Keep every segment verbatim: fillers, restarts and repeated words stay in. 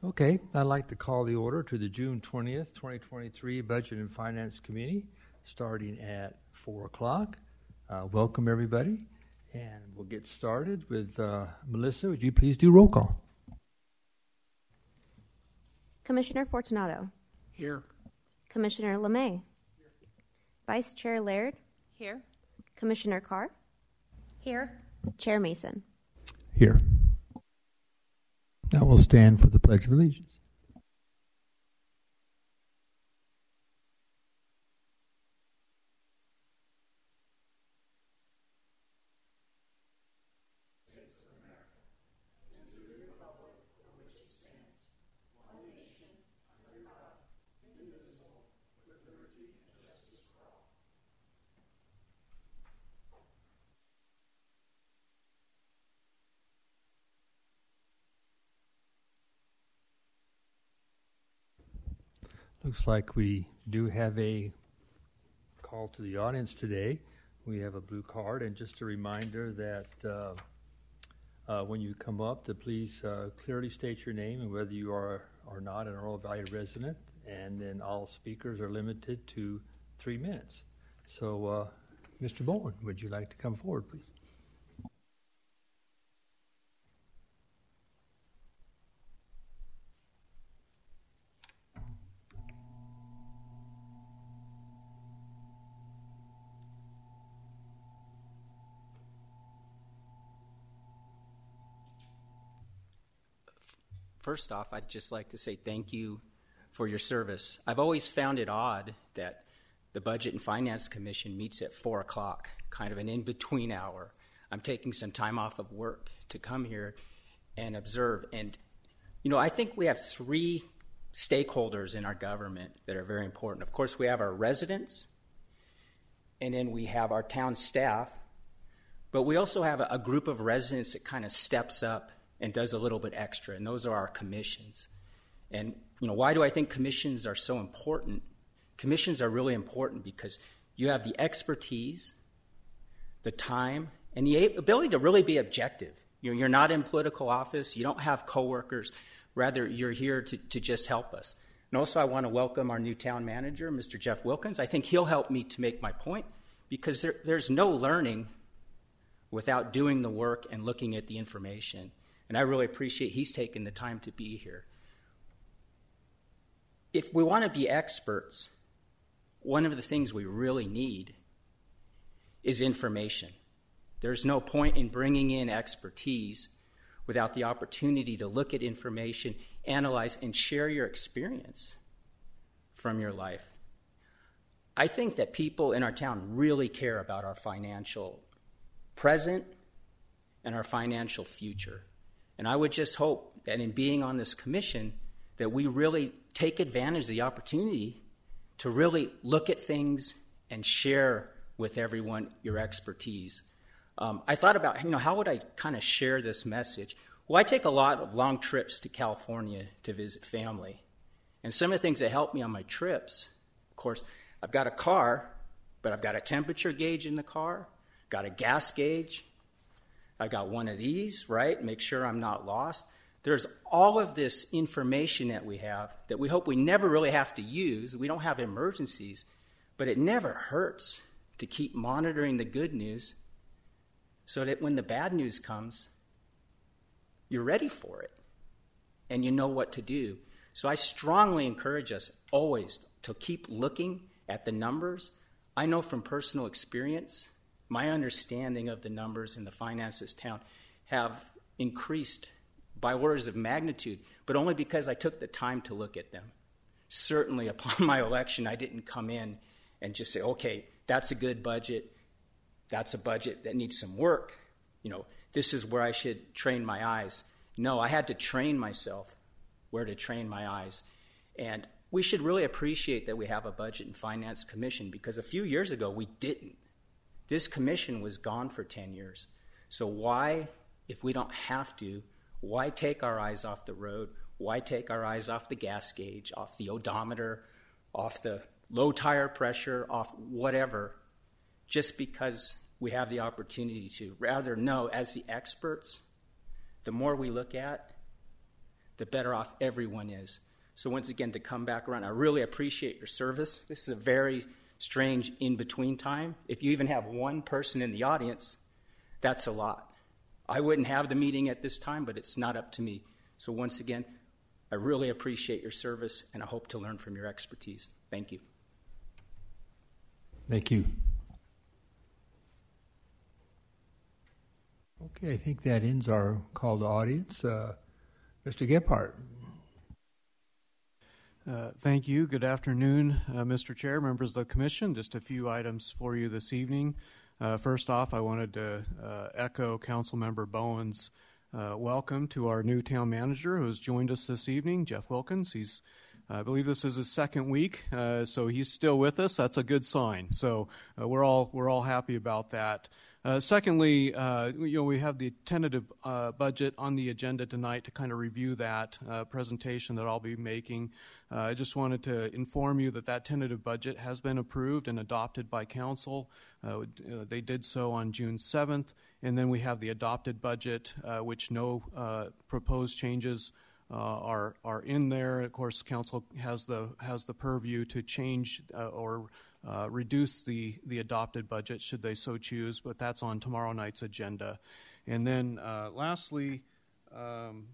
Okay, I'd like to call the order to the June twentieth, twenty twenty-three Budget and Finance Committee, starting at four o'clock. Uh, welcome, everybody, and we'll get started with uh, Melissa. Would you please do roll call? Commissioner Fortunato. Here. Commissioner LeMay. Vice Chair Laird. Here. Commissioner Carr. Here. Chair Mason. Here. Now we'll stand for the Pledge of Allegiance. Looks like we do have a call to the audience today. We have a blue card, and just a reminder that uh, uh, when you come up, to please uh, clearly state your name and whether you are or not an Oro Valley resident, and then all speakers are limited to three minutes. So, uh, Mister Bowen, would you like to come forward, please? First off, I'd just like to say thank you for your service. I've always found it odd that the Budget and Finance Commission meets at four o'clock, kind of an in-between hour. I'm taking some time off of work to come here and observe. And, you know, I think we have three stakeholders in our government that are very important. Of course, we have our residents, and then we have our town staff, but we also have a, a group of residents that kind of steps up and does a little bit extra, and those are our commissions. And, you know, why do I think commissions are so important? Commissions are really important because you have the expertise, the time, and the ability to really be objective. You know, you're not in political office. You don't have coworkers. Rather, you're here to, to just help us. And also, I want to welcome our new town manager, Mister Jeff Wilkins. I think he'll help me to make my point because there, there's no learning without doing the work and looking at the information. And I really appreciate he's taken the time to be here. If we want to be experts, one of the things we really need is information. There's no point in bringing in expertise without the opportunity to look at information, analyze, and share your experience from your life. I think that people in our town really care about our financial present and our financial future. And I would just hope that in being on this commission that we really take advantage of the opportunity to really look at things and share with everyone your expertise. Um, I thought about, you know, how would I kind of share this message? Well, I take a lot of long trips to California to visit family. And some of the things that help me on my trips, of course, I've got a car, but I've got a temperature gauge in the car, got a gas gauge, I got one of these, right? Make sure I'm not lost. There's all of this information that we have that we hope we never really have to use. We don't have emergencies, but it never hurts to keep monitoring the good news so that when the bad news comes, you're ready for it and you know what to do. So I strongly encourage us always to keep looking at the numbers. I know from personal experience, my understanding of the numbers in the finances town have increased by orders of magnitude, but only because I took the time to look at them. Certainly upon my election, I didn't come in and just say, okay, that's a good budget. That's a budget that needs some work. You know, this is where I should train my eyes. No, I had to train myself where to train my eyes. And we should really appreciate that we have a Budget and Finance Commission because a few years ago we didn't. This commission was gone for ten years. So why, if we don't have to, why take our eyes off the road? Why take our eyes off the gas gauge, off the odometer, off the low tire pressure, off whatever, just because we have the opportunity to? Rather, no, as the experts, the more we look at, the better off everyone is. So once again, to come back around, I really appreciate your service. This is a very strange in-between time. If you even have one person in the audience, that's a lot. I wouldn't have the meeting at this time, but it's not up to me. So once again, I really appreciate your service, and I hope to learn from your expertise. Thank you. Thank you. Okay, I think that ends our call to audience. Uh, Mister Gephardt. Uh, thank you. Good afternoon, uh, Mister Chair, members of the Commission. Just a few items for you this evening. Uh, first off, I wanted to uh, echo Councilmember Bowen's uh, welcome to our new town manager who has joined us this evening, Jeff Wilkins. He's, I believe this is his second week, uh, so he's still with us. That's a good sign. So uh, we're all we're all happy about that. Uh, secondly, uh, you know, we have the tentative uh, budget on the agenda tonight to kind of review that uh, presentation that I'll be making. Uh, I just wanted to inform you that that tentative budget has been approved and adopted by Council. Uh, they did so on June seventh, and then we have the adopted budget, uh, which no uh, proposed changes uh, are are in there. Of course, Council has the has the purview to change uh, or Uh, reduce the, the adopted budget should they so choose, but that's on tomorrow night's agenda. And then uh, lastly, um,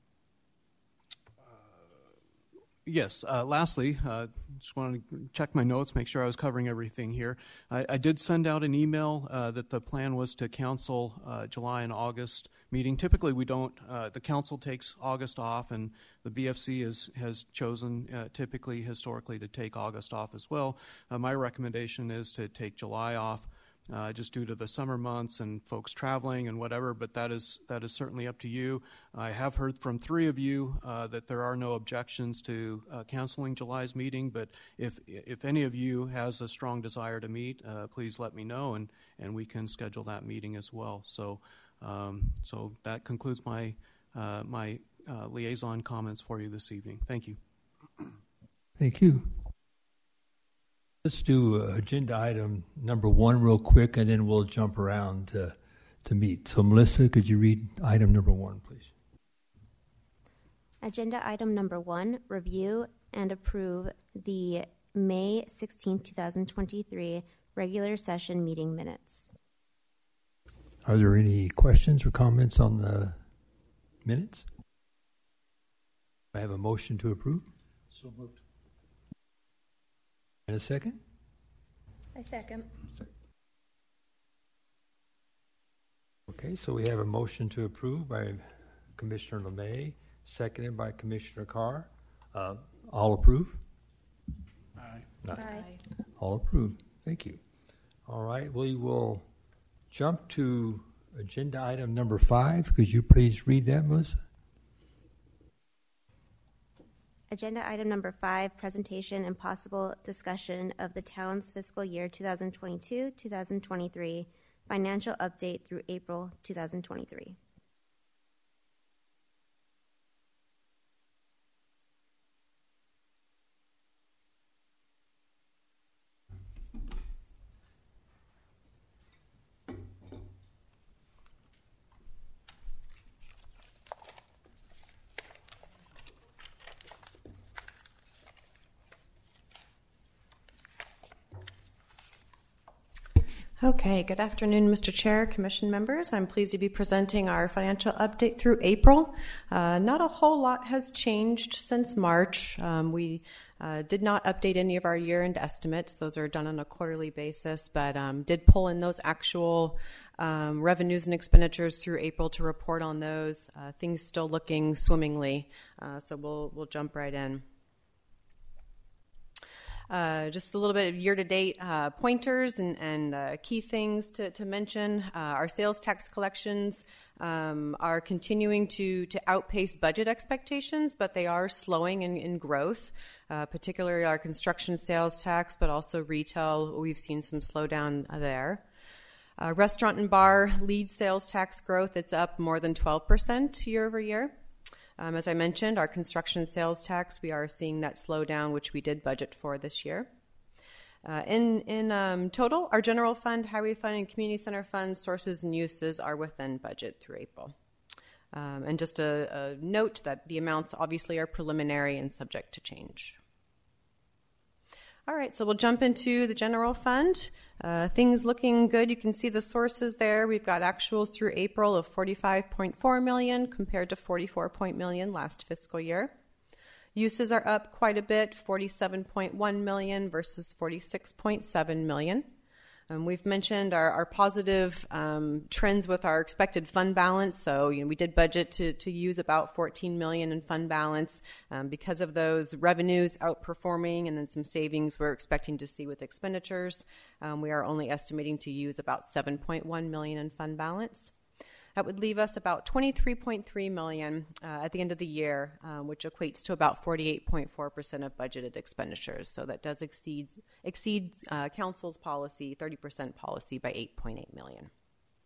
uh, yes, uh, lastly, uh, just wanted to check my notes, make sure I was covering everything here. I, I did send out an email uh, that the plan was to cancel uh, July and August meeting. Typically we don't, uh, the council takes August off, and the B F C is, has chosen uh, typically historically to take August off as well. Uh, my recommendation is to take July off uh, just due to the summer months and folks traveling and whatever, but that is that is certainly up to you. I have heard from three of you uh, that there are no objections to uh, canceling July's meeting, but if if any of you has a strong desire to meet, uh, please let me know, and, and we can schedule that meeting as well. So um, so that concludes my uh, my Uh, liaison comments for you this evening. Thank you. Thank you. Let's do uh, agenda item number one real quick, and then we'll jump around to, to meet. So, Melissa, could you read item number one, please? Agenda item number one, review and approve the May sixteenth, twenty twenty-three regular session meeting minutes. Are there any questions or comments on the minutes? I have a motion to approve. So moved. And a second? I second. Okay, so we have a motion to approve by Commissioner LeMay, seconded by Commissioner Carr. Uh, all approve? Aye. Aye. All approved. Thank you. All right, we will jump to agenda item number five. Could you please read that, Melissa? Agenda item number five, presentation and possible discussion of the town's fiscal year twenty twenty-two to twenty twenty-three financial update through April twenty twenty-three. Okay, good afternoon, Mister Chair, Commission members. I'm pleased to be presenting our financial update through April. Uh, not a whole lot has changed since March. Um, we uh, did not update any of our year-end estimates. Those are done on a quarterly basis, but um, did pull in those actual um, revenues and expenditures through April to report on those. Uh, things still looking swimmingly, uh, so we'll we'll jump right in. Uh, just a little bit of year-to-date uh, pointers and, and uh, key things to, to mention. Uh, our sales tax collections um, are continuing to, to outpace budget expectations, but they are slowing in, in growth, uh, particularly our construction sales tax, but also retail. We've seen some slowdown there. Uh, restaurant and bar lead sales tax growth, it's up more than twelve percent year over year. Um, as I mentioned, our construction sales tax, we are seeing that slow down, which we did budget for this year. Uh, in in um, total, our general fund, highway fund, and community center fund sources and uses are within budget through April. Um, and just a, a note that the amounts obviously are preliminary and subject to change. All right, so we'll jump into the general fund. Uh, things looking good. You can see the sources there. We've got actuals through April of forty-five point four million dollars compared to forty-four point one million dollars last fiscal year. Uses are up quite a bit, forty-seven point one million dollars versus forty-six point seven million dollars. Um, we've mentioned our, our positive um, trends with our expected fund balance. So you know, we did budget to, to use about fourteen million dollars in fund balance. Um, because of those revenues outperforming and then some savings we're expecting to see with expenditures, um, we are only estimating to use about seven point one million dollars in fund balance. That would leave us about twenty-three point three million dollars uh, at the end of the year, um, which equates to about forty-eight point four percent of budgeted expenditures. So that does exceed exceeds uh, Council's policy, thirty percent policy, by eight point eight million dollars.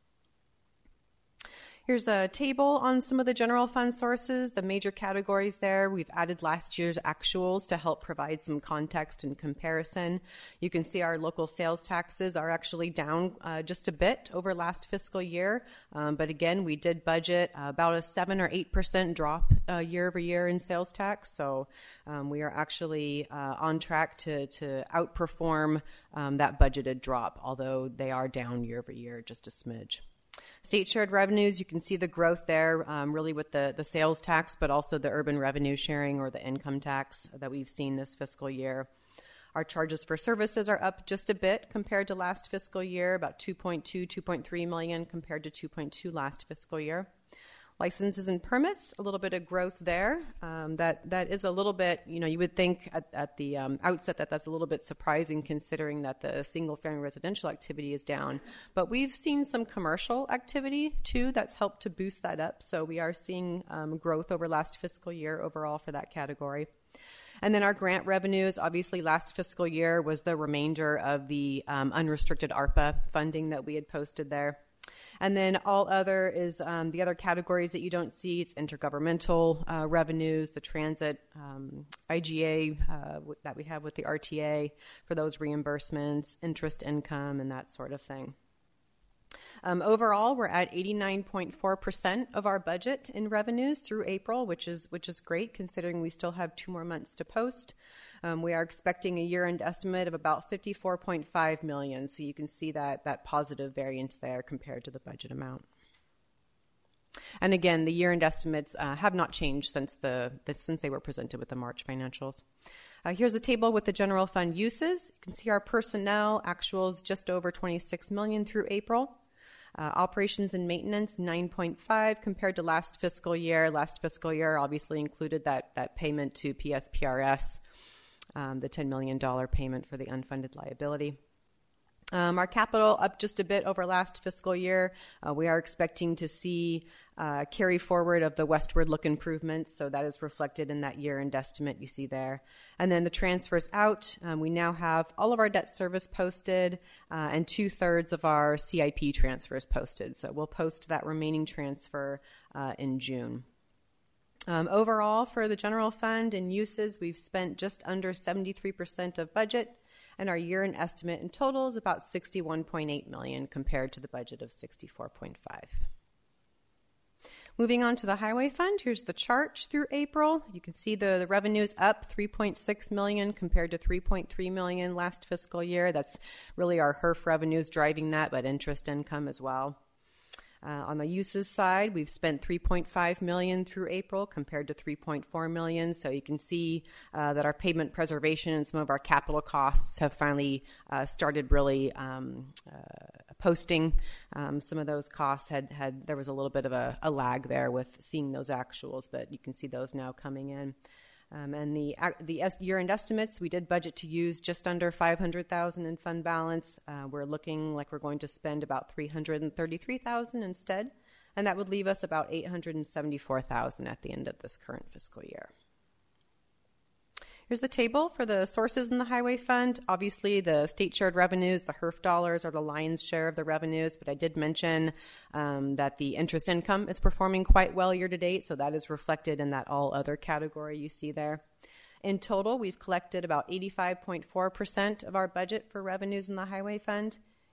Here's a table on some of the general fund sources, the major categories there. We've added last year's actuals to help provide some context and comparison. You can see our local sales taxes are actually down uh, just a bit over last fiscal year. Um, but again, we did budget uh, about a seven or eight percent drop uh, year over year in sales tax. So um, we are actually uh, on track to, to outperform um, that budgeted drop, although they are down year over year just a smidge. State shared revenues, you can see the growth there um, really with the, the sales tax, but also the urban revenue sharing or the income tax that we've seen this fiscal year. Our charges for services are up just a bit compared to last fiscal year, about two point two, two point three million compared to two point two last fiscal year. Licenses and permits, a little bit of growth there. Um, that that is a little bit, you know, you would think at, at the um, outset that that's a little bit surprising considering that the single-family residential activity is down. But we've seen some commercial activity, too, that's helped to boost that up. So we are seeing um, growth over last fiscal year overall for that category. And then our grant revenues, obviously last fiscal year was the remainder of the um, unrestricted ARPA funding that we had posted there. And then all other is um, the other categories that you don't see. It's intergovernmental uh, revenues, the transit um, I G A uh, w- that we have with the R T A for those reimbursements, interest income, and that sort of thing. Um, overall, we're at eighty-nine point four percent of our budget in revenues through April, which is which is great considering we still have two more months to post. Um, we are expecting a year-end estimate of about fifty-four point five million dollars, so you can see that that positive variance there compared to the budget amount. And again, the year-end estimates uh, have not changed since the, the since they were presented with the March financials. Uh, here's a table with the general fund uses. You can see our personnel actuals just over twenty-six million dollars through April. Uh, operations and maintenance, nine point five compared to last fiscal year. Last fiscal year obviously included that, that payment to P S P R S, um, the ten million dollars payment for the unfunded liability. Um, our capital up just a bit over last fiscal year. Uh, we are expecting to see uh, carry forward of the westward look improvements, so that is reflected in that year-end estimate you see there. And then the transfers out, um, we now have all of our debt service posted uh, and two-thirds of our C I P transfers posted. So we'll post that remaining transfer uh, in June. Um, overall, for the general fund and uses, we've spent just under seventy-three percent of budget. And our year-end estimate in total is about sixty-one point eight million dollars compared to the budget of sixty-four point five. Moving on to the highway fund, here's the chart through April. You can see the, the revenues up three point six million dollars compared to three point three million dollars last fiscal year. That's really our H E R F revenues driving that, but interest income as well. Uh, on the uses side, we've spent three point five million dollars through April compared to three point four million dollars. So you can see uh, that our pavement preservation and some of our capital costs have finally uh, started really um, uh, posting. Um, some of those costs had, had there was a little bit of a, a lag there with seeing those actuals, but you can see those now coming in. Um, and the the year-end estimates, we did budget to use just under five hundred thousand dollars in fund balance. Uh, we're looking like we're going to spend about three hundred thirty-three thousand dollars instead, and that would leave us about eight hundred seventy-four thousand dollars at the end of this current fiscal year. Here's the table for the sources in the highway fund. Obviously, the state shared revenues, the H E R F dollars, are the lion's share of the revenues, but I did mention um, that the interest income is performing quite well year to date, so that is reflected in that all other category you see there. In total, we've collected about eighty-five point four percent of our budget for revenues in the highway fund.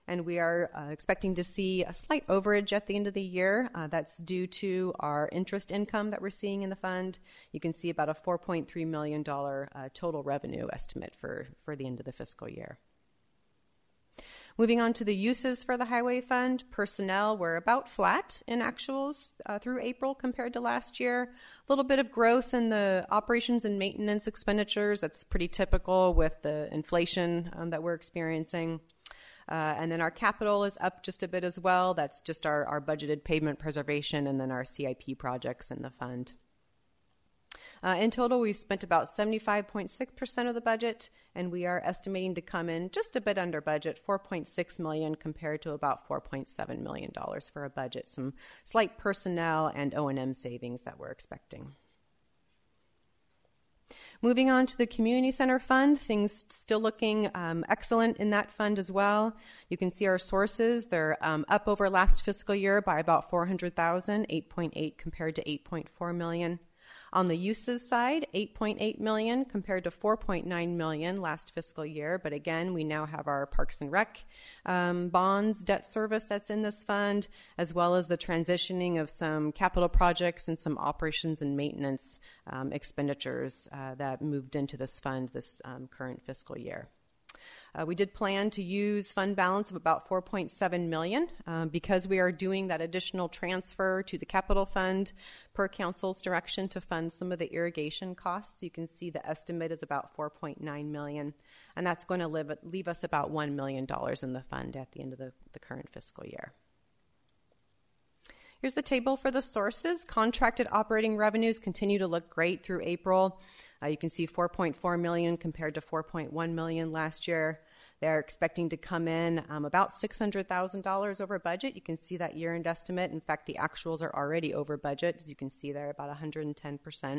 and we are uh, expecting to see a slight overage at the end of the year. Uh, that's due to our interest income that we're seeing in the fund. You can see about a four point three million dollars uh, total revenue estimate for, for the end of the fiscal year. Moving on to the uses for the highway fund, personnel were about flat in actuals uh, through April compared to last year. A little bit of growth in the operations and maintenance expenditures. That's pretty typical with the inflation um, that we're experiencing. Uh, and then our capital is up just a bit as well. That's just our, our budgeted pavement preservation and then our C I P projects in the fund. Uh, in total, we've spent about seventy-five point six percent of the budget, and we are estimating to come in just a bit under budget, four point six million dollars compared to about four point seven million dollars for a budget. Some slight personnel and O and M savings that we're expecting. Moving on to the Community Center Fund, things still looking um, excellent in that fund as well. You can see our sources. They're um, up over last fiscal year by about four hundred thousand dollars, eight point eight compared to eight point four million dollars. On the uses side, eight point eight million dollars compared to four point nine million dollars last fiscal year. But again, we now have our Parks and Rec um, bonds debt service that's in this fund, as well as the transitioning of some capital projects and some operations and maintenance um, expenditures uh, that moved into this fund this um, current fiscal year. Uh, we did plan to use fund balance of about four point seven million dollars um, because we are doing that additional transfer to the capital fund per council's direction to fund some of the irrigation costs. You can see the estimate is about four point nine million dollars, and that's going to leave, leave us about one million dollars in the fund at the end of the, the current fiscal year. Here's the table for the sources. Contracted operating revenues continue to look great through April. Uh, you can see four point four million dollars compared to four point one million dollars last year. They're expecting to come in um, about six hundred thousand dollars over budget. You can see that year-end estimate. In fact, the actuals are already over budget. As you can see there, about one hundred ten percent.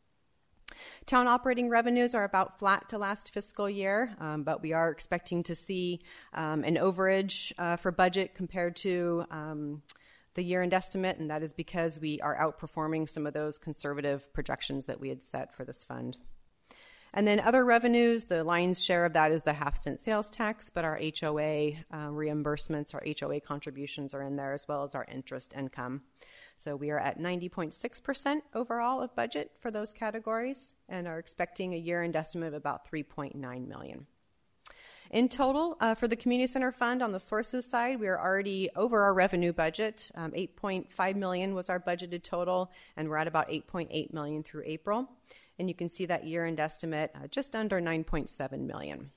Town operating revenues are about flat to last fiscal year, um, but we are expecting to see um, an overage uh, for budget compared to um, the year-end estimate, and that is because we are outperforming some of those conservative projections that we had set for this fund. And then other revenues, the lion's share of that is the half-cent sales tax, but our H O A uh, reimbursements, our H O A contributions are in there, as well as our interest income. So we are at ninety point six percent overall of budget for those categories and are expecting a year-end estimate of about three point nine million dollars. In total, uh, for the Community Center Fund on the sources side, we are already over our revenue budget. Um, eight point five million dollars was our budgeted total, and we're at about eight point eight million dollars through April. And you can see that year-end estimate uh, just under nine point seven million dollars.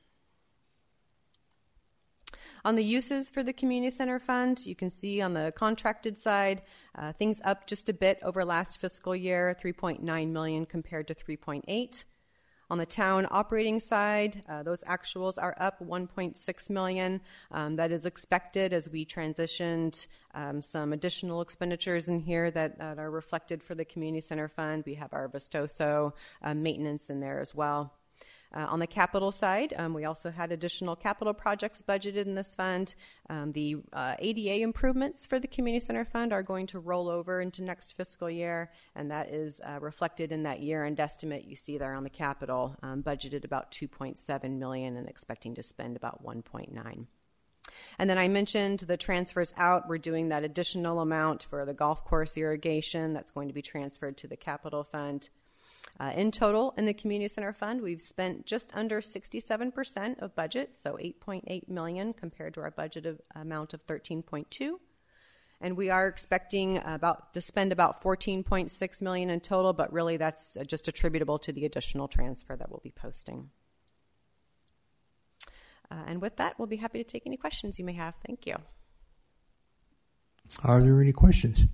On the uses for the Community Center Fund, you can see on the contracted side, uh, things up just a bit over last fiscal year, three point nine million dollars compared to three point eight. On the town operating side, uh, those actuals are up one point six million dollars. Um, that is expected as we transitioned um, some additional expenditures in here that, that are reflected for the Community Center Fund. We have our Vistoso uh, maintenance in there as well. Uh, on the capital side, um, we also had additional capital projects budgeted in this fund. Um, the uh, A D A improvements for the Community Center Fund are going to roll over into next fiscal year, and that is uh, reflected in that year-end estimate you see there on the capital, um, budgeted about two point seven million dollars and expecting to spend about one point nine. And then I mentioned the transfers out. We're doing that additional amount for the golf course irrigation that's going to be transferred to the capital fund. Uh, in total, in the Community Center Fund, we've spent just under sixty-seven percent of budget, so eight point eight million dollars compared to our budgeted amount of thirteen point two. And we are expecting about to spend about fourteen point six million dollars in total, but really that's just attributable to the additional transfer that we'll be posting. Uh, and with that, we'll be happy to take any questions you may have. Thank you. Are there any questions?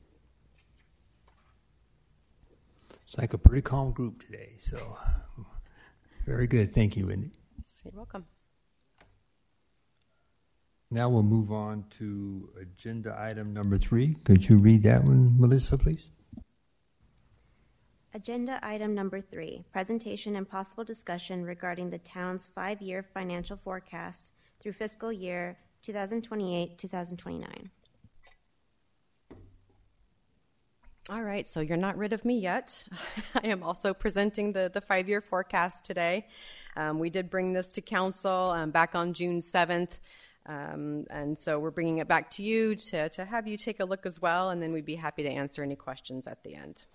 It's like a pretty calm group today, so very good. Thank you, Wendy. You're welcome. Now we'll move on to agenda item number three. Could you read that one, Melissa, please? Agenda item number three, presentation and possible discussion regarding the town's five-year financial forecast through fiscal year twenty twenty-eight to twenty twenty-nine. All right, so you're not rid of me yet. I am also presenting the, the five-year forecast today. Um, we did bring this to council um, back on June seventh. Um, and so we're bringing it back to you to, to have you take a look as well, and then we'd be happy to answer any questions at the end.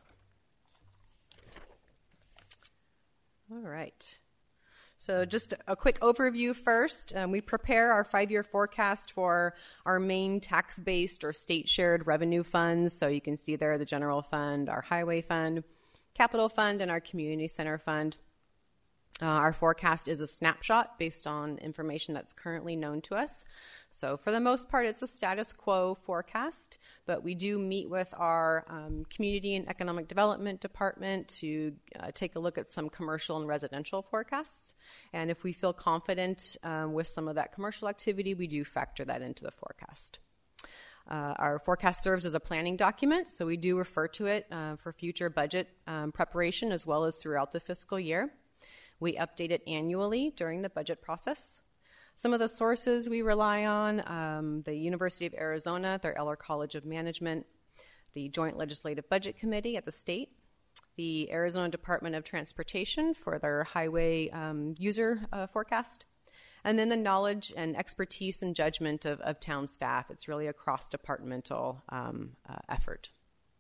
All right. So just a quick overview first. Um, we prepare our five-year forecast for our main tax-based or state-shared revenue funds. So you can see there the general fund, our highway fund, capital fund, and our community center fund. Uh, our forecast is a snapshot based on information that's currently known to us. So for the most part, it's a status quo forecast, but we do meet with our um, community and economic development department to uh, take a look at some commercial and residential forecasts. And if we feel confident um, with some of that commercial activity, we do factor that into the forecast. Uh, our forecast serves as a planning document, so we do refer to it uh, for future budget um, preparation as well as throughout the fiscal year. We update it annually during the budget process. Some of the sources we rely on, um, the University of Arizona, their Eller College of Management, the Joint Legislative Budget Committee at the state, the Arizona Department of Transportation for their highway um, user uh, forecast, and then the knowledge and expertise and judgment of, of town staff. It's really a cross-departmental um, uh, effort.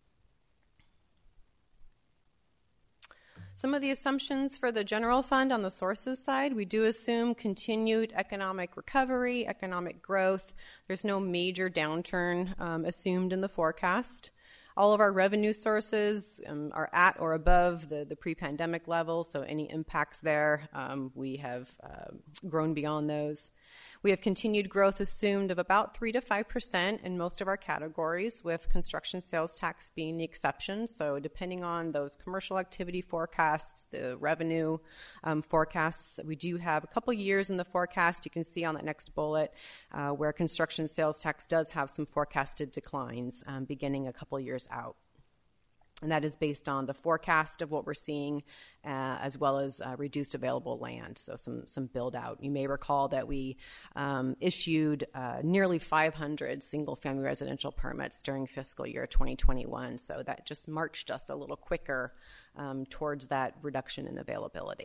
Some of the assumptions for the general fund on the sources side, we do assume continued economic recovery, economic growth. There's no major downturn um, assumed in the forecast. All of our revenue sources um, are at or above the, the pre-pandemic level, so any impacts there, um, we have uh, grown beyond those. We have continued growth assumed of about three to five percent in most of our categories, with construction sales tax being the exception. So depending on those commercial activity forecasts, the revenue um, forecasts, we do have a couple years in the forecast. You can see on that next bullet uh, where construction sales tax does have some forecasted declines um, beginning a couple years out. And that is based on the forecast of what we're seeing, uh, as well as uh, reduced available land, so some some build out. You may recall that we um, issued uh, nearly five hundred single-family residential permits during fiscal year twenty twenty-one, so that just marched us a little quicker um, towards that reduction in availability.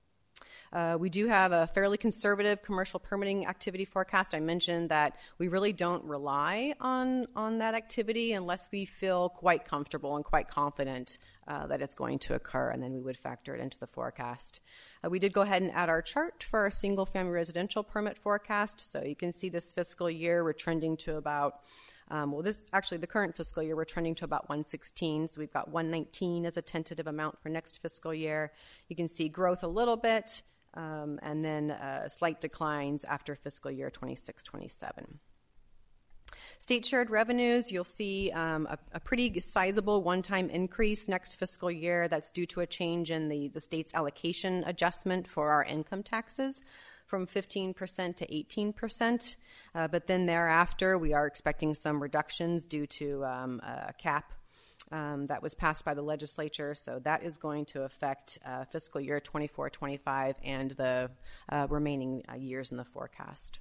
Uh, we do have a fairly conservative commercial permitting activity forecast. I mentioned that we really don't rely on, on that activity unless we feel quite comfortable and quite confident uh, that it's going to occur, and then we would factor it into the forecast. Uh, we did go ahead and add our chart for our single-family residential permit forecast. So you can see this fiscal year we're trending to about Um, well, this actually the current fiscal year, we're trending to about one sixteen, so we've got one nineteen as a tentative amount for next fiscal year. You can see growth a little bit, um, and then uh, slight declines after fiscal year twenty-six twenty-seven. State shared revenues, you'll see um, a, a pretty sizable one-time increase next fiscal year. That's due to a change in the, the state's allocation adjustment for our income taxes, from fifteen percent to eighteen percent, uh, but then thereafter we are expecting some reductions due to um, a cap um, that was passed by the legislature, so that is going to affect uh, fiscal year twenty-four twenty-five and the uh, remaining uh, years in the forecast.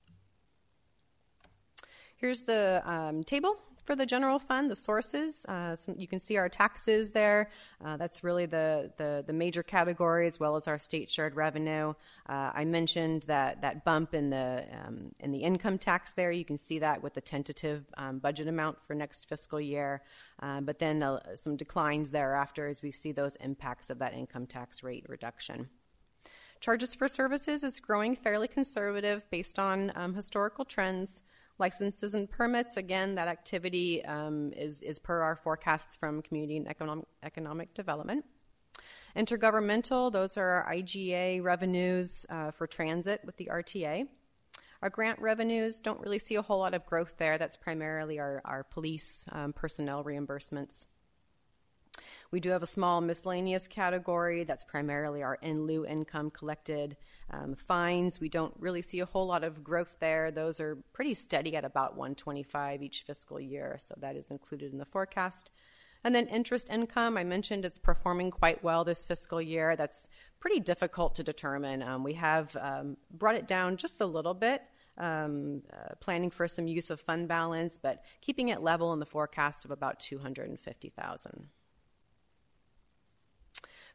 Here's the um, table for the general fund, the sources. Uh, some, you can see our taxes there. Uh, that's really the, the, the major category, as well as our state shared revenue. Uh, I mentioned that that bump in the um, in the income tax there. You can see that with the tentative um, budget amount for next fiscal year. Uh, but then uh, some declines thereafter as we see those impacts of that income tax rate reduction. Charges for services is growing fairly conservative based on um, historical trends. Licenses and permits, again, that activity um, is, is per our forecasts from Community and Economic, Economic Development. Intergovernmental, those are our I G A revenues uh, for transit with the R T A. Our grant revenues, don't really see a whole lot of growth there. That's primarily our, our police um, personnel reimbursements. We do have a small miscellaneous category that's primarily our in lieu income collected. Um, fines, we don't really see a whole lot of growth there. Those are pretty steady at about one twenty-five each fiscal year, so that is included in the forecast. And then interest income, I mentioned it's performing quite well this fiscal year. That's pretty difficult to determine. Um, we have um, brought it down just a little bit, um, uh, planning for some use of fund balance, but keeping it level in the forecast of about two hundred fifty thousand dollars.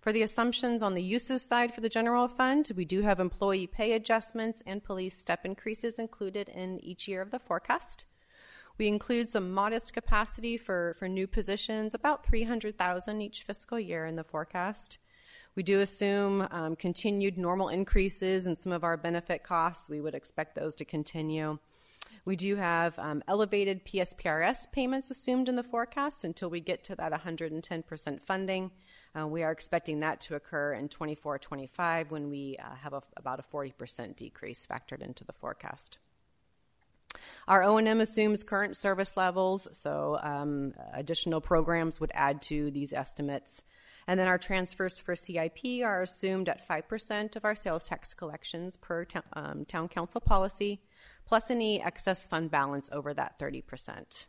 For the assumptions on the uses side for the general fund, we do have employee pay adjustments and police step increases included in each year of the forecast. We include some modest capacity for, for new positions, about three hundred thousand dollars each fiscal year in the forecast. We do assume um, continued normal increases in some of our benefit costs. We would expect those to continue. We do have um, elevated P S P R S payments assumed in the forecast until we get to that one hundred ten percent funding. Uh, we are expecting that to occur in twenty-four twenty-five when we uh, have a, about a forty percent decrease factored into the forecast. Our O and M assumes current service levels, so um, additional programs would add to these estimates. And then our transfers for C I P are assumed at five percent of our sales tax collections per t- um, town council policy, plus any excess fund balance over that thirty percent.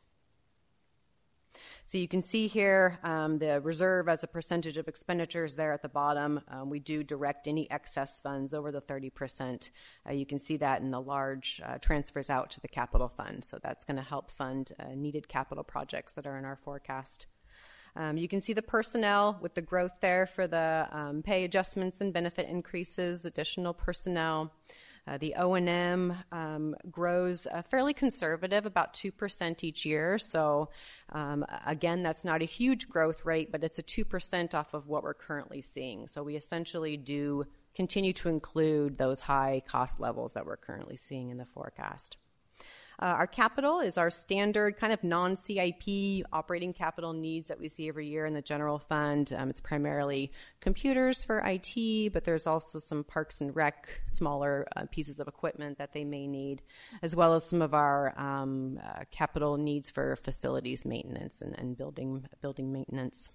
So you can see here um, the reserve as a percentage of expenditures there at the bottom. Um, we do direct any excess funds over the thirty percent. Uh, you can see that in the large uh, transfers out to the capital fund. So that's going to help fund uh, needed capital projects that are in our forecast. Um, you can see the personnel with the growth there for the um, pay adjustments and benefit increases, additional personnel. Uh, the O and M um, grows uh, fairly conservative, about two percent each year. So, um, again, that's not a huge growth rate, but it's a two percent off of what we're currently seeing. So we essentially do continue to include those high cost levels that we're currently seeing in the forecast. Uh, our capital is our standard kind of non-C I P operating capital needs that we see every year in the general fund. Um, it's primarily computers for I T, but there's also some parks and rec, smaller uh, pieces of equipment that they may need, as well as some of our um, uh, capital needs for facilities maintenance and, and building building maintenance.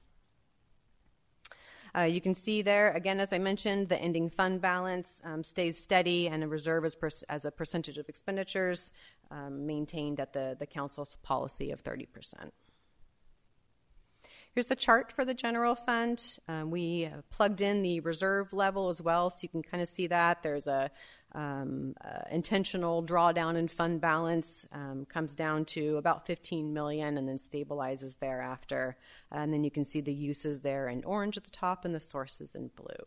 Uh, you can see there, again, as I mentioned, the ending fund balance um, stays steady, and a reserve as, per- as a percentage of expenditures um, maintained at the, the council's policy of thirty percent. Here's the chart for the general fund. Um, we uh, plugged in the reserve level as well, so you can kind of see that. There's a um, uh, intentional drawdown in fund balance, um, comes down to about fifteen million dollars and then stabilizes thereafter. And then you can see the uses there in orange at the top and the sources in blue.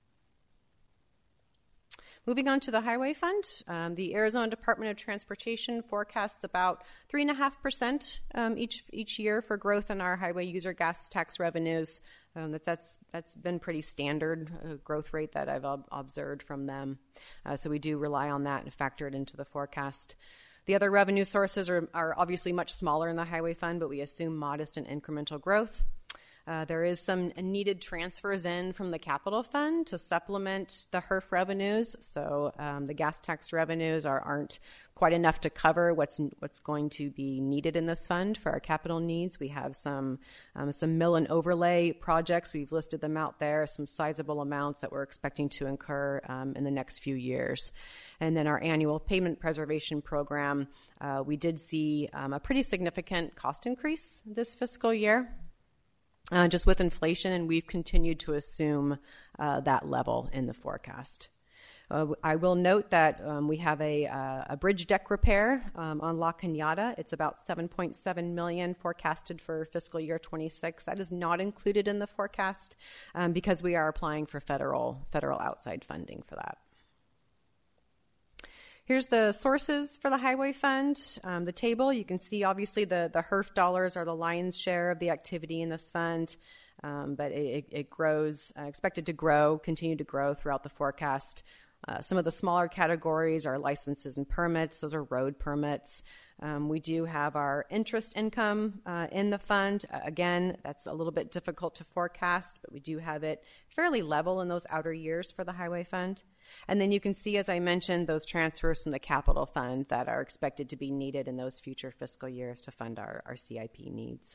Moving on to the highway fund, um, the Arizona Department of Transportation forecasts about three point five percent um, each each year for growth in our highway user gas tax revenues. Um, that's, that's that's been pretty standard uh, growth rate that I've ob- observed from them. Uh, so we do rely on that and factor it into the forecast. The other revenue sources are, are obviously much smaller in the highway fund, but we assume modest and incremental growth. Uh, there is some needed transfers in from the capital fund to supplement the H R F revenues. So um, the gas tax revenues are, aren't quite enough to cover what's what's going to be needed in this fund for our capital needs. We have some um, some mill and overlay projects. We've listed them out there, some sizable amounts that we're expecting to incur um, in the next few years. And then our annual pavement preservation program, uh, we did see um, a pretty significant cost increase this fiscal year. Uh, just with inflation, and we've continued to assume uh, that level in the forecast. Uh, I will note that um, we have a, uh, a bridge deck repair um, on La Cañada. It's about seven point seven million dollars forecasted for fiscal year twenty-six. That is not included in the forecast um, because we are applying for federal federal outside funding for that. Here's the sources for the highway fund. Um, the table, you can see obviously the, the H R F dollars are the lion's share of the activity in this fund, um, but it, it grows, uh, expected to grow, continue to grow throughout the forecast. Uh, some of the smaller categories are licenses and permits. Those are road permits. Um, we do have our interest income uh, in the fund. Uh, again, that's a little bit difficult to forecast, but we do have it fairly level in those outer years for the highway fund. And then you can see, as I mentioned, those transfers from the capital fund that are expected to be needed in those future fiscal years to fund our, our C I P needs.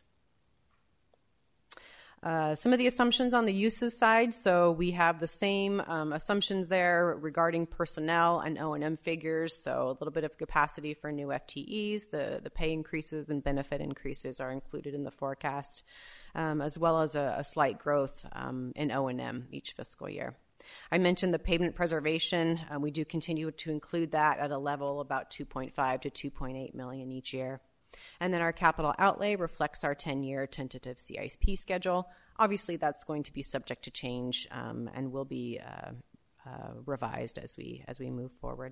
Uh, some of the assumptions on the uses side, so we have the same um, assumptions there regarding personnel and O and M figures, so a little bit of capacity for new F T Es. The, the pay increases and benefit increases are included in the forecast, um, as well as a, a slight growth um, in O and M each fiscal year. I mentioned the pavement preservation. Uh, we do continue to include that at a level about two point five to two point eight million each year. And then our capital outlay reflects our ten-year tentative C I P schedule. Obviously, that's going to be subject to change um, and will be uh, uh, revised as we as we move forward.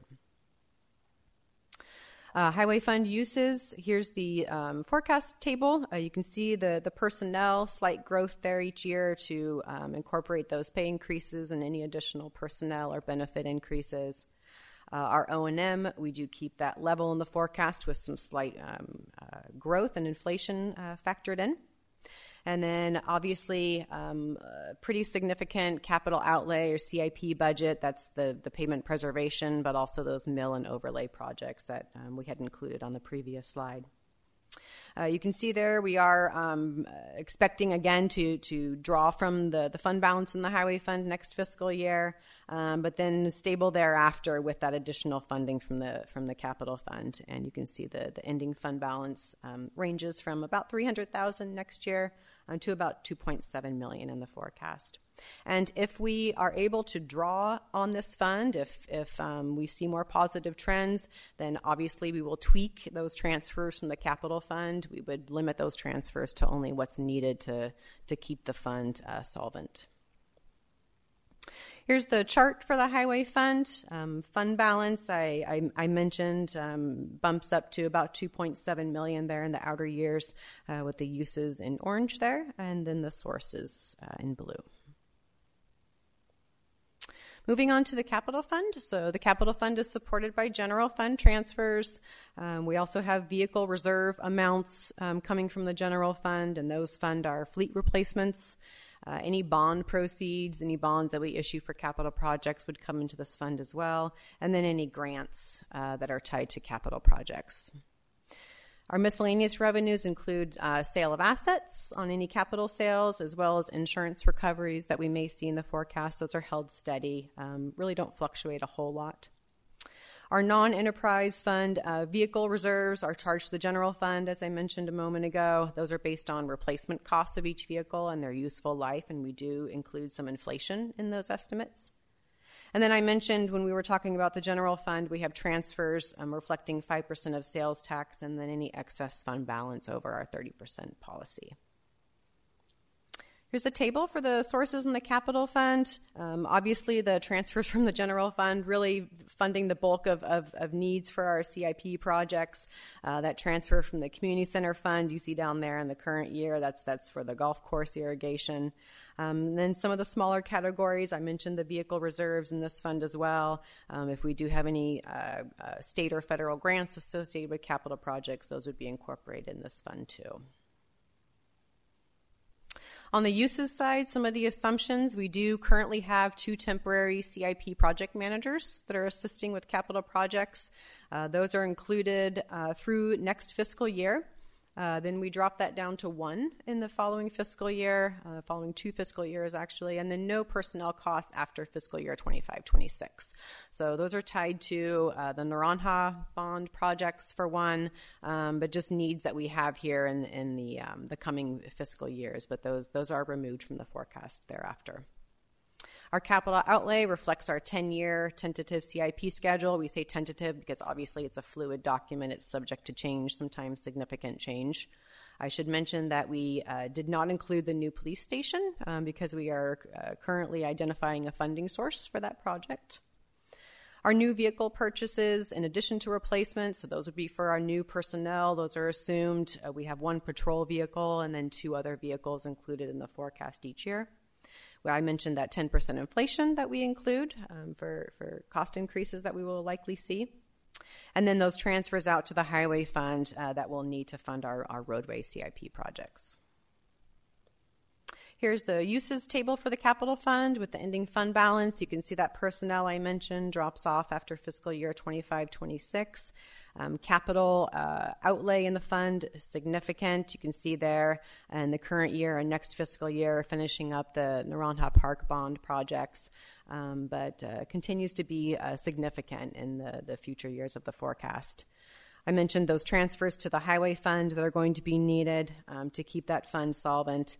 Uh, highway fund uses, here's the um, forecast table. Uh, you can see the, the personnel, slight growth there each year to um, incorporate those pay increases and any additional personnel or benefit increases. Uh, our O and M, we do keep that level in the forecast with some slight um, uh, growth and inflation uh, factored in. And then obviously um, a pretty significant capital outlay or C I P budget. That's the, the pavement preservation, but also those mill and overlay projects that um, we had included on the previous slide. Uh, you can see there we are um, expecting again to to draw from the, the fund balance in the highway fund next fiscal year, um, but then stable thereafter with that additional funding from the from the capital fund. And you can see the, the ending fund balance um, ranges from about three hundred thousand dollars next year uh, to about two point seven million dollars in the forecast. And if we are able to draw on this fund, if, if um, we see more positive trends, then obviously we will tweak those transfers from the capital fund. We would limit those transfers to only what's needed to, to keep the fund uh, solvent. Here's the chart for the highway fund. Um, fund balance, I, I, I mentioned, um, bumps up to about two point seven million dollars there in the outer years uh, with the uses in orange there, and then the sources uh, in blue. Moving on to the capital fund. So the capital fund is supported by general fund transfers. Um, we also have vehicle reserve amounts um, coming from the general fund, and those fund our fleet replacements. Uh, any bond proceeds, any bonds that we issue for capital projects would come into this fund as well, and then any grants uh, that are tied to capital projects. Our miscellaneous revenues include uh, sale of assets on any capital sales, as well as insurance recoveries that we may see in the forecast. Those are held steady, um, really don't fluctuate a whole lot. Our non-enterprise fund uh, vehicle reserves are charged to the general fund, as I mentioned a moment ago. Those are based on replacement costs of each vehicle and their useful life, and we do include some inflation in those estimates. And then I mentioned when we were talking about the general fund, we have transfers um, reflecting five percent of sales tax and then any excess fund balance over our thirty percent policy. Here's a table for the sources in the capital fund. Um, obviously, the transfers from the general fund really funding the bulk of, of, of needs for our C I P projects. Uh, that transfer from the community center fund you see down there in the current year, that's, that's for the golf course irrigation. Um, then some of the smaller categories, I mentioned the vehicle reserves in this fund as well. Um, if we do have any uh, uh, state or federal grants associated with capital projects, those would be incorporated in this fund too. On the uses side, some of the assumptions, we do currently have two temporary C I P project managers that are assisting with capital projects. Uh, those are included uh, through next fiscal year. Uh, then we drop that down to one in the following fiscal year, uh, following two fiscal years actually, and then no personnel costs after fiscal year twenty-five twenty-six. So those are tied to uh, the Naranja bond projects for one, um, but just needs that we have here in, in the, um, the coming fiscal years, but those, those are removed from the forecast thereafter. Our capital outlay reflects our ten-year tentative C I P schedule. We say tentative because obviously it's a fluid document. It's subject to change, sometimes significant change. I should mention that we uh, did not include the new police station um, because we are uh, currently identifying a funding source for that project. Our new vehicle purchases, in addition to replacements, so those would be for our new personnel. Those are assumed. Uh, we have one patrol vehicle and then two other vehicles included in the forecast each year. I mentioned that ten percent inflation that we include um, for, for cost increases that we will likely see. And then those transfers out to the highway fund uh, that we'll need to fund our, our roadway C I P projects. Here's the uses table for the capital fund with the ending fund balance. You can see that personnel I mentioned drops off after fiscal year twenty-five twenty-six. Um, capital uh, outlay in the fund is significant. You can see there in the current year and next fiscal year finishing up the Naranja Park bond projects, um, but uh, continues to be uh, significant in the, the future years of the forecast. I mentioned those transfers to the highway fund that are going to be needed um, to keep that fund solvent.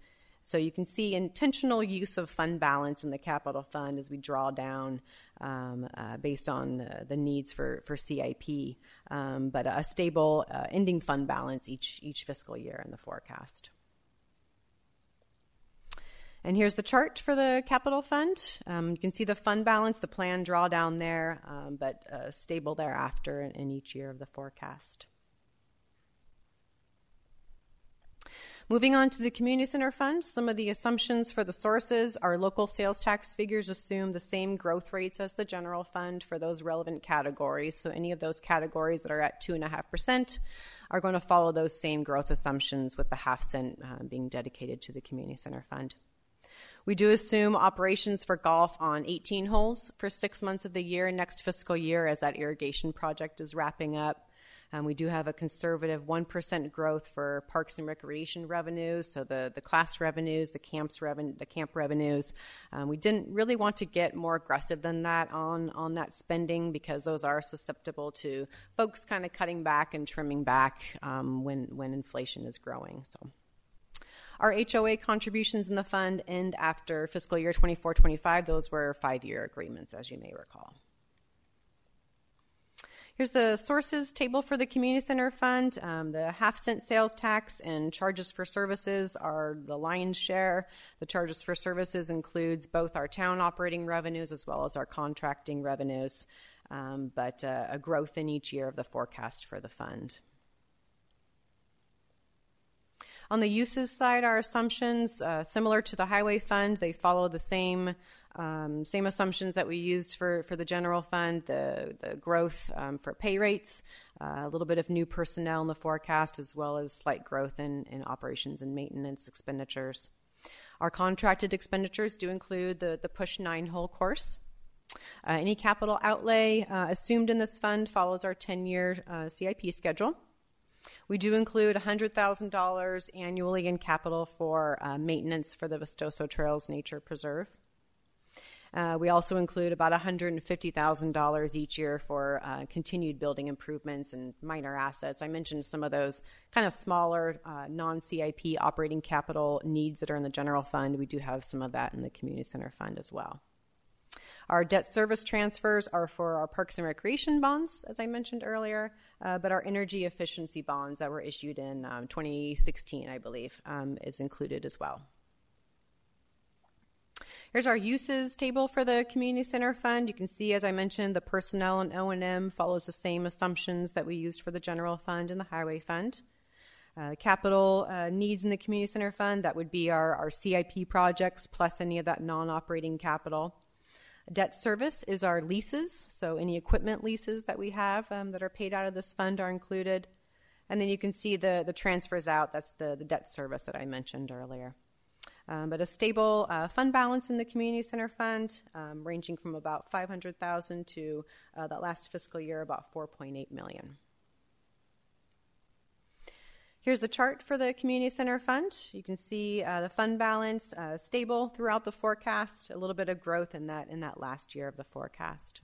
So you can see intentional use of fund balance in the capital fund as we draw down um, uh, based on uh, the needs for, for C I P, um, but a stable uh, ending fund balance each, each fiscal year in the forecast. And here's the chart for the capital fund. Um, you can see the fund balance, the planned drawdown there, um, but uh, stable thereafter in, in each year of the forecast. Moving on to the community center fund, some of the assumptions for the sources. Our local sales tax figures assume the same growth rates as the general fund for those relevant categories. So any of those categories that are at two point five percent are going to follow those same growth assumptions, with the half cent uh, being dedicated to the community center fund. We do assume operations for golf on eighteen holes for six months of the year next fiscal year as that irrigation project is wrapping up. Um, we do have a conservative one percent growth for parks and recreation revenues, so the, the class revenues, the camps reven- the camp revenues. Um, we didn't really want to get more aggressive than that on, on that spending, because those are susceptible to folks kind of cutting back and trimming back um, when, when inflation is growing. So. Our H O A contributions in the fund end after fiscal year twenty-four twenty-five. Those were five-year agreements, as you may recall. Here's the sources table for the community center fund. Um, the half cent sales tax and charges for services are the lion's share. The charges for services includes both our town operating revenues as well as our contracting revenues, um, but uh, a growth in each year of the forecast for the fund. On the uses side, our assumptions, uh, similar to the highway fund, they follow the same um, same assumptions that we used for, for the general fund, the, the growth um, for pay rates, uh, a little bit of new personnel in the forecast, as well as slight growth in, in operations and maintenance expenditures. Our contracted expenditures do include the, the Push nine hole course. Uh, any capital outlay uh, assumed in this fund follows our ten-year uh, C I P schedule. We do include one hundred thousand dollars annually in capital for uh, maintenance for the Vistoso Trails Nature Preserve. Uh, we also include about one hundred fifty thousand dollars each year for uh, continued building improvements and minor assets. I mentioned some of those kind of smaller uh, non-C I P operating capital needs that are in the general fund. We do have some of that in the community center fund as well. Our debt service transfers are for our parks and recreation bonds, as I mentioned earlier, uh, but our energy efficiency bonds that were issued in um, twenty sixteen, I believe, um, is included as well. Here's our uses table for the community center fund. You can see, as I mentioned, the personnel and O and M follows the same assumptions that we used for the general fund and the highway fund. Uh, capital uh, needs in the community center fund, that would be our, our C I P projects plus any of that non-operating capital. Debt service is our leases, so any equipment leases that we have um, that are paid out of this fund are included. And then you can see the, the transfers out, that's the, the debt service that I mentioned earlier. Um, but a stable uh, fund balance in the community center fund, um, ranging from about five hundred thousand dollars to uh, that last fiscal year about four point eight million dollars. Here's the chart for the community center fund. You can see uh, the fund balance uh, stable throughout the forecast, a little bit of growth in that in that last year of the forecast.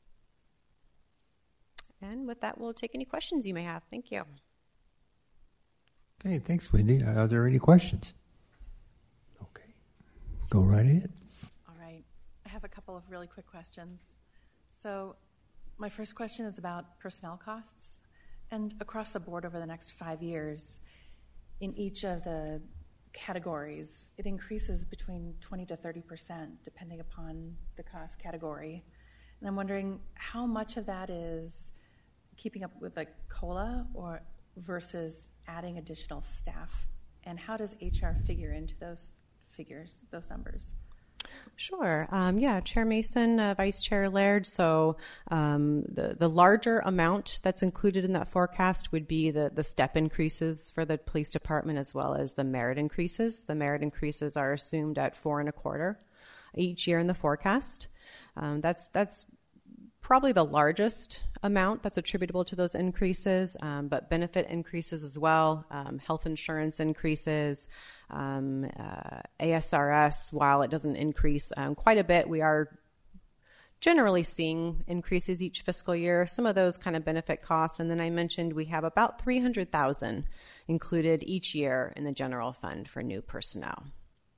And with that, we'll take any questions you may have. Thank you. Okay, thanks, Wendy. Are there any questions? Okay, go right ahead. All right. I have a couple of really quick questions. So my first question is about personnel costs. And across the board over the next five years, in each of the categories, it increases between twenty to thirty percent, depending upon the cost category. And I'm wondering how much of that is keeping up with like COLA or versus adding additional staff? And how does H R figure into those figures, those numbers? Sure. Um, yeah, Chair Mason, uh, Vice Chair Laird. So um, the, the larger amount that's included in that forecast would be the, the step increases for the police department as well as the merit increases. The merit increases are assumed at four and a quarter each year in the forecast. Um, that's that's probably the largest amount that's attributable to those increases, um, but benefit increases as well, um, health insurance increases, um, uh, A S R S, while it doesn't increase um, quite a bit, we are generally seeing increases each fiscal year, some of those kind of benefit costs. And then I mentioned we have about three hundred thousand dollars included each year in the general fund for new personnel.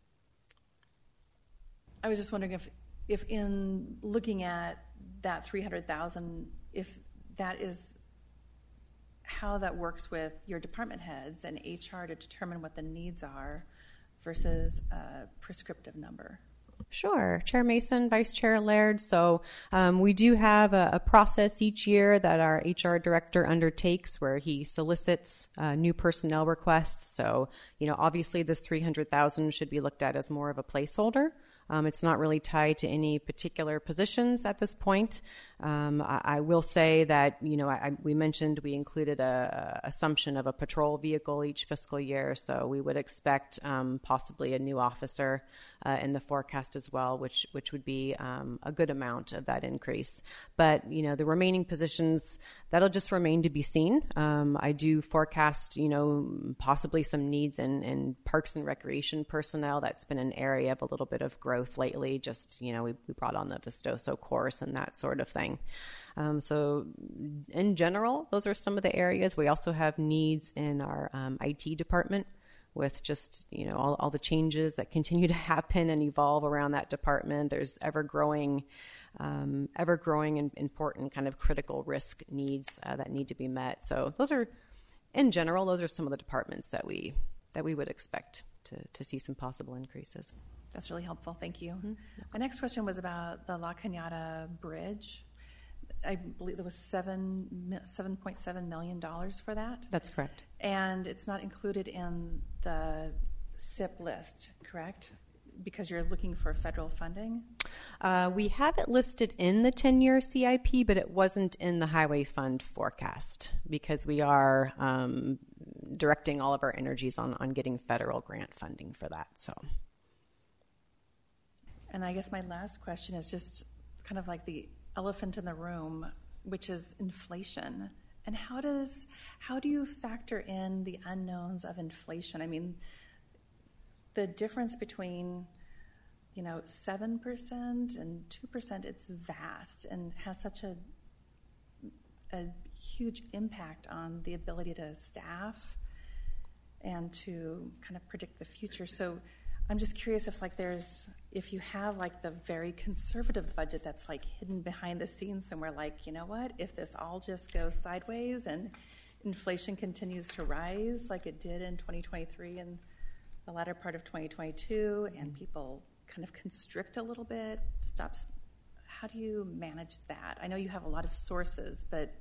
I was just wondering if, if in looking at that three hundred thousand, if that is how that works with your department heads and H R to determine what the needs are versus a prescriptive number. Sure. Chair Mason, Vice Chair Laird. So um, we do have a, a process each year that our H R director undertakes where he solicits uh, new personnel requests. So, you know, obviously this three hundred thousand should be looked at as more of a placeholder. Um, it's not really tied to any particular positions at this point. Um, I, I will say that, you know, I, I, we mentioned we included a, a assumption of a patrol vehicle each fiscal year, so we would expect um, possibly a new officer uh, in the forecast as well, which which would be um, a good amount of that increase. But, you know, the remaining positions, that'll just remain to be seen. Um, I do forecast, you know, possibly some needs in, in parks and recreation personnel. That's been an area of a little bit of growth lately. Just, you know, we, we brought on the Vistoso course and that sort of thing. Um, so in general, those are some of the areas. We also have needs in our um, I T department with just, you know, all, all the changes that continue to happen and evolve around that department. There's ever growing, um, ever growing and important kind of critical risk needs uh, that need to be met. So those are, in general, those are some of the departments that we that we would expect to, to see some possible increases. That's really helpful. Thank you. Mm-hmm. My next question was about the La Cañada Bridge. I believe there was seven seven point seven million dollars for that. That's correct. And it's not included in the S I P list, correct? Because you're looking for federal funding? Uh, we have it listed in the ten-year C I P, but it wasn't in the Highway Fund forecast because we are um, directing all of our energies on, on getting federal grant funding for that. So. And I guess my last question is just kind of like the elephant in the room, which is inflation. And how does how do you factor in the unknowns of inflation? I mean, the difference between, you know, seven percent and two percent, it's vast and has such a a huge impact on the ability to staff and to kind of predict the future. So I'm just curious if like there's, if you have like the very conservative budget that's like hidden behind the scenes somewhere, like, you know what, if this all just goes sideways and inflation continues to rise like it did in twenty twenty-three and the latter part of twenty twenty-two and people kind of constrict a little bit, stops, how do you manage that? I know you have a lot of sources, but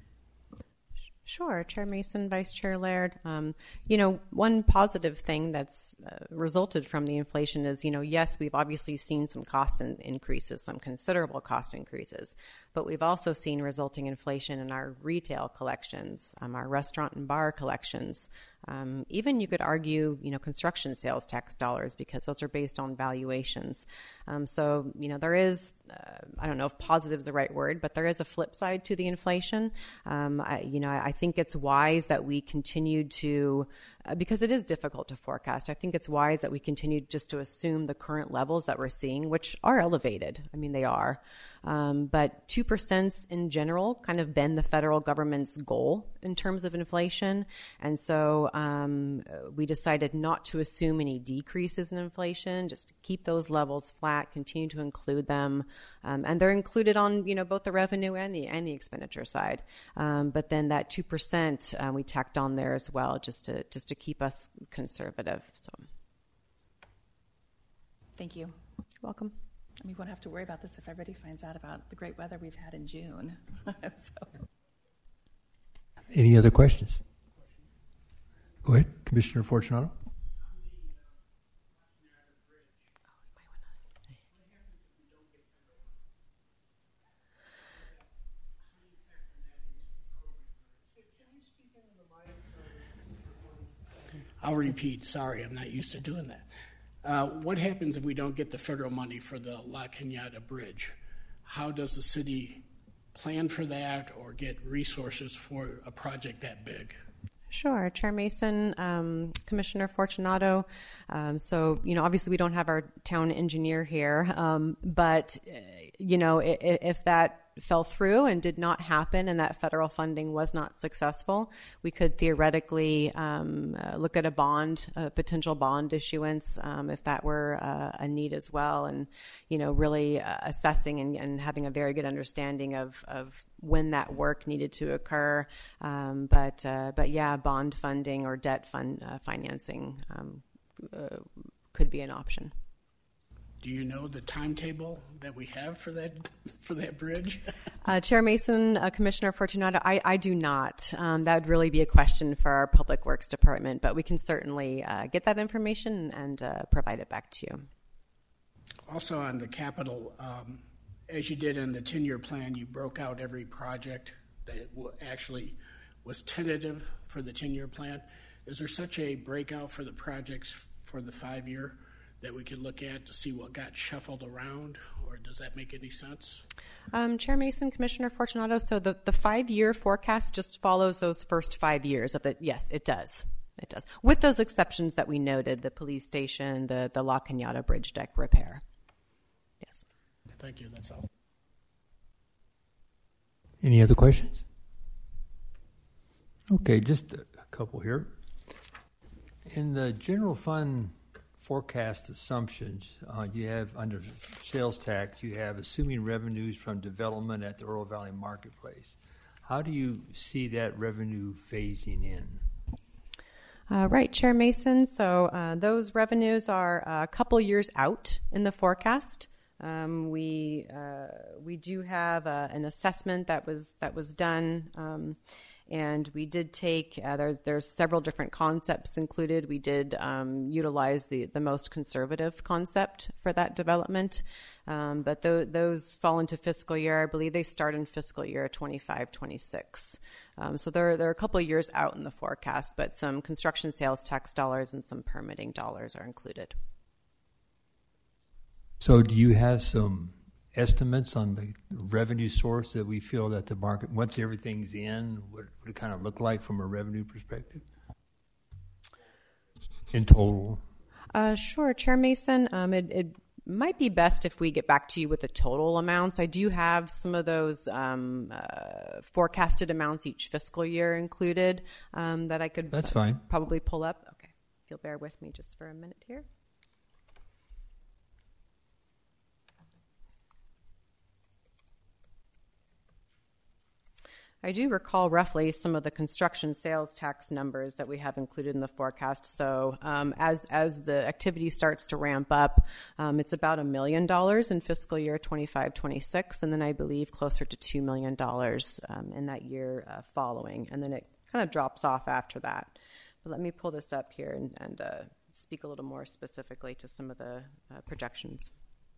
Sure, Chair Mason, Vice Chair Laird. Um, you know, one positive thing that's uh, resulted from the inflation is, you know, yes, we've obviously seen some cost in- increases, some considerable cost increases, but we've also seen resulting inflation in our retail collections, um, our restaurant and bar collections. Um, even you could argue, you know, construction sales tax dollars because those are based on valuations. Um, so, you know, there is, uh, I don't know if positive is the right word, but there is a flip side to the inflation. Um, I, you know, I think it's wise that we continue to, uh, because it is difficult to forecast, I think it's wise that we continue just to assume the current levels that we're seeing, which are elevated. I mean, they are. Um, but two percent in general kind of been the federal government's goal in terms of inflation. And so um, we decided not to assume any decreases in inflation, just to keep those levels flat, continue to include them. Um, and they're included on, you know, both the revenue and the and the expenditure side. Um, but then that two percent uh, we tacked on there as well, just to just to keep us conservative. So, thank you. You're welcome. I mean, we won't have to worry about this if everybody finds out about the great weather we've had in June. so. Any other questions? Go ahead, Commissioner Fortunato. I'll repeat. Sorry, I'm not used to doing that. Uh, what happens if we don't get the federal money for the La Cañada Bridge? How does the city plan for that or get resources for a project that big? Sure, Chair Mason, um, Commissioner Fortunato. Um, so, you know, obviously we don't have our town engineer here, um, but, uh, you know, if, if that fell through and did not happen, and that federal funding was not successful, we could theoretically um, uh, look at a bond, a potential bond issuance, um, if that were uh, a need as well, and you know, really uh, assessing and, and having a very good understanding of of when that work needed to occur. Um, but uh, but yeah, bond funding or debt fund uh, financing um, uh, could be an option. Do you know the timetable that we have for that for that bridge? uh, Chair Mason, uh, Commissioner Fortunato, I, I do not. Um, that would really be a question for our Public Works Department, but we can certainly uh, get that information and uh, provide it back to you. Also on the capital, um, as you did in the ten-year plan, you broke out every project that actually was tentative for the ten-year plan. Is there such a breakout for the projects for the five-year that we could look at to see what got shuffled around, or does that make any sense? Um, Chair Mason, Commissioner Fortunato, so the, the five-year forecast just follows those first five years of it. Yes, it does. It does. With those exceptions that we noted, the police station, the, the La Cañada bridge deck repair. Yes. Thank you. That's all. Any other questions? Okay, just a couple here. In the general fund forecast assumptions, uh, you have under sales tax, you have assuming revenues from development at the Oro Valley Marketplace. How do you see that revenue phasing in? Uh, right, Chair Mason. So uh, those revenues are a couple years out in the forecast. Um, we uh, we do have uh, an assessment that was that was done. Um, And we did take, uh, there's, there's several different concepts included. We did um, utilize the, the most conservative concept for that development. Um, but th- those fall into fiscal year, I believe they start in fiscal year twenty-five twenty-six. Um, so they're, they're a couple of years out in the forecast, but some construction sales tax dollars and some permitting dollars are included. So do you have some estimates on the revenue source that we feel that the market, once everything's in, what would it kind of look like from a revenue perspective in total? Uh, sure, Chair Mason. Um, it, it might be best if we get back to you with the total amounts. I do have some of those um, uh, forecasted amounts each fiscal year included um, that I could That's fine. probably pull up. Okay, if you'll bear with me just for a minute here. I do recall roughly some of the construction sales tax numbers that we have included in the forecast. So um, as as the activity starts to ramp up, um, it's about a million dollars in fiscal year twenty-five twenty-six, and then I believe closer to two million dollars um, in that year uh, following. And then it kind of drops off after that. But let me pull this up here and, and uh, speak a little more specifically to some of the uh, projections.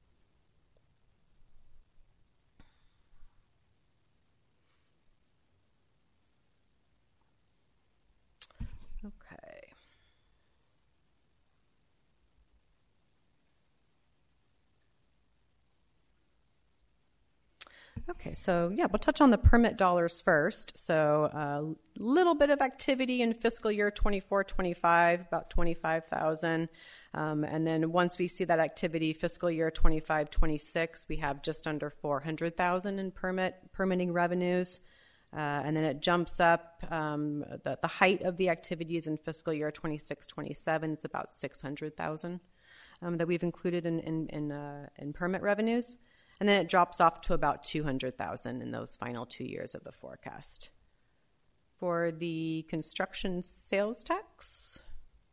Okay. Okay, so yeah, we'll touch on the permit dollars first. So a uh, little bit of activity in fiscal year twenty-four twenty-five, about twenty-five thousand. Um, and then once we see that activity, fiscal year twenty-five twenty-six, we have just under four hundred thousand in permit permitting revenues. Uh, and then it jumps up. Um, the, the height of the activities in fiscal year twenty-six twenty-seven, it's about six hundred thousand um, that we've included in in in, uh, in permit revenues, and then it drops off to about two hundred thousand in those final two years of the forecast. For the construction sales tax.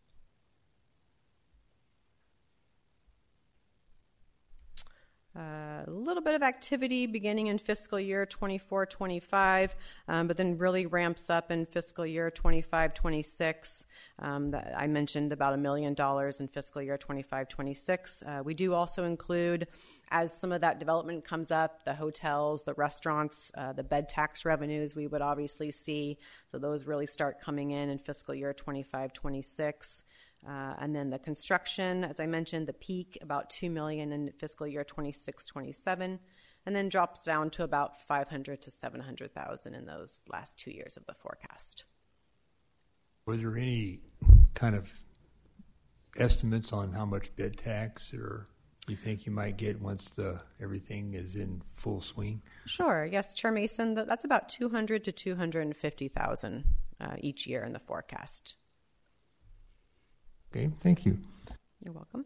Uh, a little bit of activity beginning in fiscal year twenty-four twenty-five, um, but then really ramps up in fiscal year twenty-five twenty-six. Um, I mentioned about a million dollars in fiscal year twenty-five twenty-six. Uh, we do also include, as some of that development comes up, the hotels, the restaurants, uh, the bed tax revenues we would obviously see. So those really start coming in in fiscal year twenty-five twenty-six. Uh, and then the construction, as I mentioned, the peak about two million dollars in fiscal year twenty-six twenty-seven, and then drops down to about five hundred to seven hundred thousand in those last two years of the forecast. Was there any kind of estimates on how much bed tax or you think you might get once the everything is in full swing? Sure. Yes, Chair Mason, that's about two hundred to two hundred fifty thousand uh, each year in the forecast. Okay, thank you. You're welcome.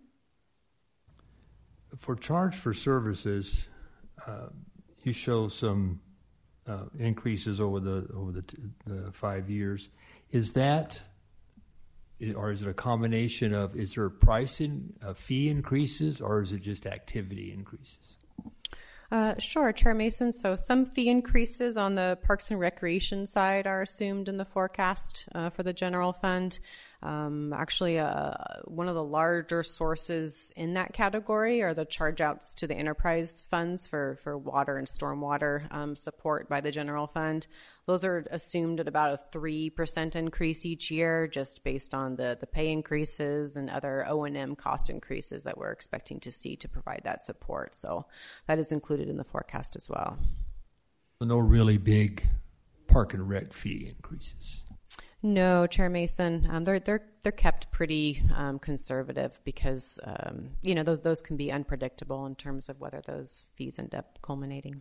For charge for services, uh, you show some uh, increases over the over the, t- the five years. Is that, or is it a combination of, is there pricing, uh, fee increases, or is it just activity increases? Uh, sure, Chair Mason. So some fee increases on the Parks and Recreation side are assumed in the forecast uh, for the general fund. Um, actually, uh, one of the larger sources in that category are the charge-outs to the enterprise funds for, for water and stormwater um, support by the general fund. Those are assumed at about a three percent increase each year, just based on the, the pay increases and other O and M cost increases that we're expecting to see to provide that support. So that is included in the forecast as well. So no really big park and rec fee increases? No, Chair Mason. Um, they're they're they're kept pretty um, conservative because um, you know those those can be unpredictable in terms of whether those fees end up culminating.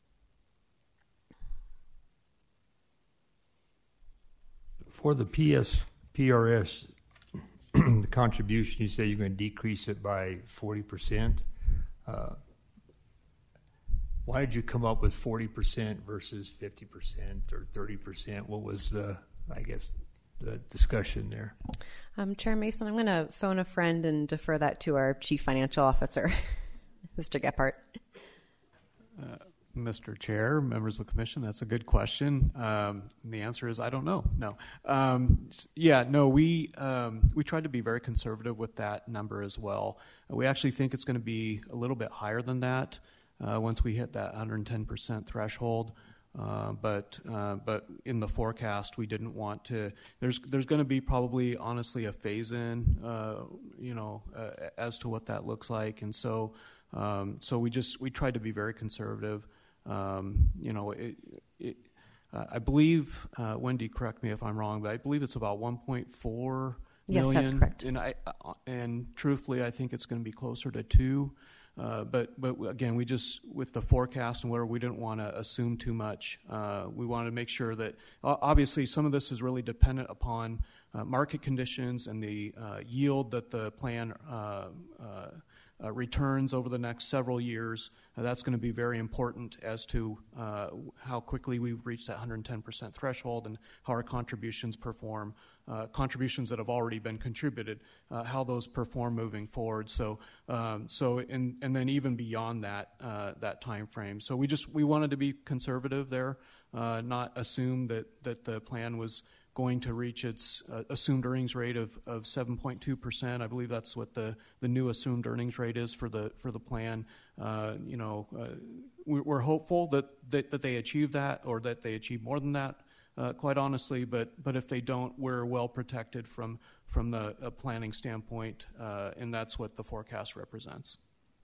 For the P S P R S, the contribution, you say you're going to decrease it by forty percent. Uh, why did you come up with forty percent versus fifty percent or thirty percent? What was the, I guess, the discussion there? Um, Chair Mason, I'm going to phone a friend and defer that to our Chief Financial Officer, Mister Gephardt. Uh, Mister Chair, members of the commission, that's a good question. Um, the answer is I don't know. No. Um, yeah, no, we um, we tried to be very conservative with that number as well. Uh, we actually think it's going to be a little bit higher than that uh, once we hit that one hundred ten percent threshold. Uh, but uh, but in the forecast, we didn't want to. There's there's going to be probably honestly a phase in, uh, you know, uh, as to what that looks like, and so um, so we just we tried to be very conservative. Um, you know, it, it, uh, I believe uh, Wendy, correct me if I'm wrong, but I believe it's about one point four million. Yes, that's correct. And I uh, and truthfully, I think it's going to be closer to two. Uh, but but again, we just with the forecast and where we didn't want to assume too much. Uh, we wanted to make sure that uh, obviously some of this is really dependent upon uh, market conditions and the uh, yield that the plan uh, uh, uh, returns over the next several years. Uh, that's going to be very important as to uh, how quickly we reach that one hundred ten percent threshold and how our contributions perform. Uh, contributions that have already been contributed, uh, how those perform moving forward. So, um, so, and and then even beyond that uh, that time frame. So we just we wanted to be conservative there, uh, not assume that that the plan was going to reach its uh, assumed earnings rate of of seven point two percent. I believe that's what the the new assumed earnings rate is for the for the plan. Uh, you know, uh, we're hopeful that, that that they achieve that or that they achieve more than that. Uh, quite honestly, but but if they don't, we're well protected from from the uh, planning standpoint, uh, and that's what the forecast represents.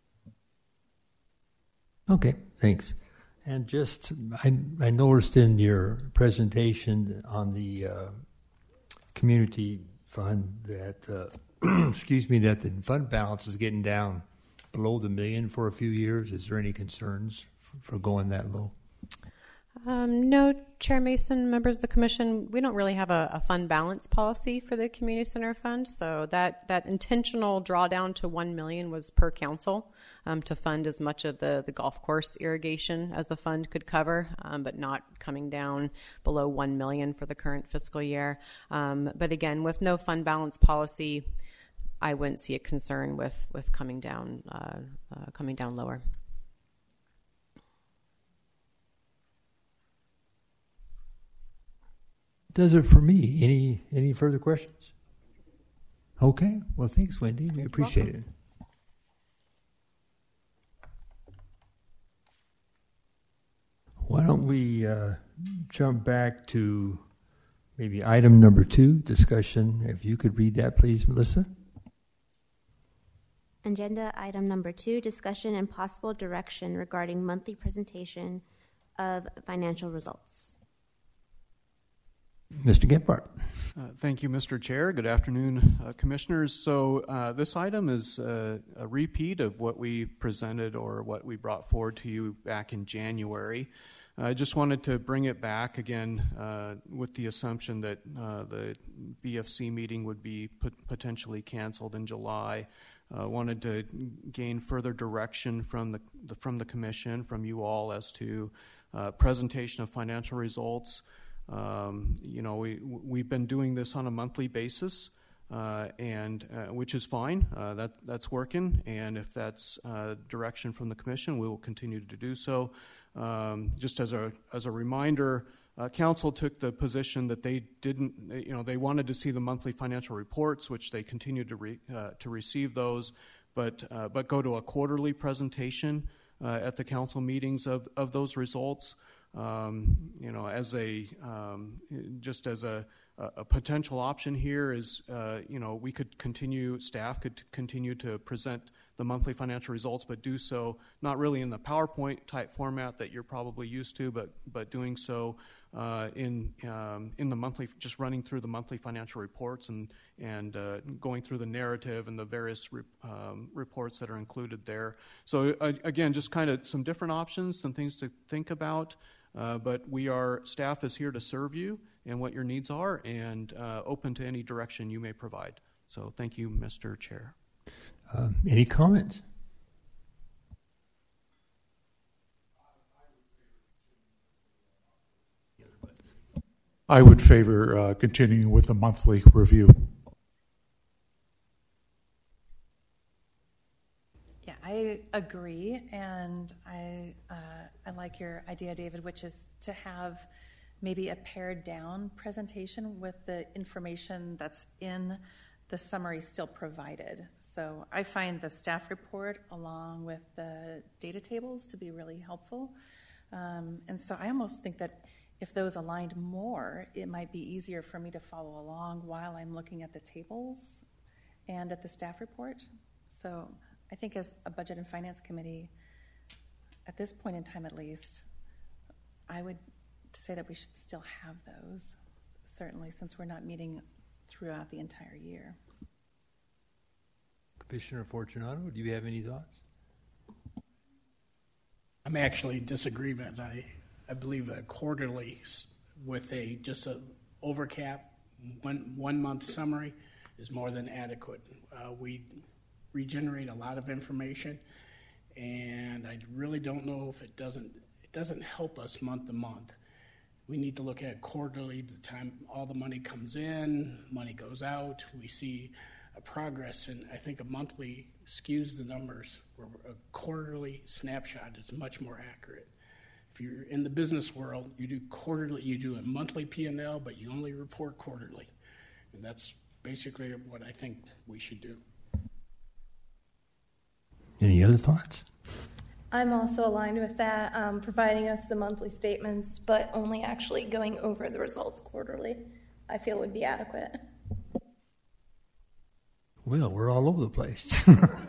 Okay, thanks. And just, I, I noticed in your presentation on the uh, community fund that, uh, excuse me, that the fund balance is getting down below the million for a few years. Is there any concerns for, for going that low? Um, no, Chair Mason, members of the commission, we don't really have a, a fund balance policy for the community center fund. So that, that intentional drawdown to one million dollars was per council um, to fund as much of the, the golf course irrigation as the fund could cover, um, but not coming down below one million dollars for the current fiscal year. Um, but again, with no fund balance policy, I wouldn't see a concern with, with coming down, uh, uh, coming down lower. Does it for me. Any any further questions? Okay. Well, thanks, Wendy. We appreciate it. Why don't we uh, jump back to maybe item number two, discussion. If you could read that, please, Melissa. Agenda item number two, discussion and possible direction regarding monthly presentation of financial results. Mister Gephardt. Uh, thank you, Mister Chair. Good afternoon, uh, Commissioners. So uh, this item is uh, a repeat of what we presented or what we brought forward to you back in January. I just wanted to bring it back again uh, with the assumption that uh, the B F C meeting would be pot- potentially canceled in July. Uh, wanted to gain further direction from the, the from the Commission, from you all, as to uh, presentation of financial results. Um, you know, we we've been doing this on a monthly basis, uh, and uh, which is fine. Uh, that that's working, and if that's uh, direction from the Commission, we will continue to do so. Um, just as a as a reminder, uh, Council took the position that they didn't, you know, they wanted to see the monthly financial reports, which they continued to re, uh, to receive those, but uh, but go to a quarterly presentation uh, at the Council meetings of of those results. Um, you know, as a um, just as a, a potential option here is, uh, you know, we could continue, staff could continue to present the monthly financial results, but do so not really in the PowerPoint type format that you're probably used to, but but doing so uh, in um, in the monthly, just running through the monthly financial reports and and uh, going through the narrative and the various re- um, reports that are included there. So uh, again, just kind of some different options, some things to think about. Uh, but we are, staff is here to serve you and what your needs are, and uh, open to any direction you may provide. So thank you, Mister Chair. Uh, any comments? I would favor uh, continuing with the monthly review. Yeah, I agree, and I uh, I like your idea, David, which is to have maybe a pared down presentation with the information that's in the summary still provided. So I find the staff report along with the data tables to be really helpful, um, and so I almost think that if those aligned more, it might be easier for me to follow along while I'm looking at the tables and at the staff report. So I think as a Budget and Finance Committee, at this point in time at least, I would say that we should still have those, certainly, since we're not meeting throughout the entire year. Commissioner Fortunato, do you have any thoughts? I'm actually in disagreement. I, I believe a quarterly with a just a overcap, one, one month summary is more than adequate. Uh, we regenerate a lot of information, and I really don't know if it doesn't it doesn't help us month to month. We need to look at quarterly, the time all the money comes in, money goes out. We see a progress, and I think a monthly skews the numbers, where a quarterly snapshot is much more accurate. If you're in the business world, you do quarterly, you do a monthly P and L, but you only report quarterly, and that's basically what I think we should do. Any other thoughts? I'm also aligned with that, um, providing us the monthly statements, but only actually going over the results quarterly, I feel would be adequate. Well, we're all over the place.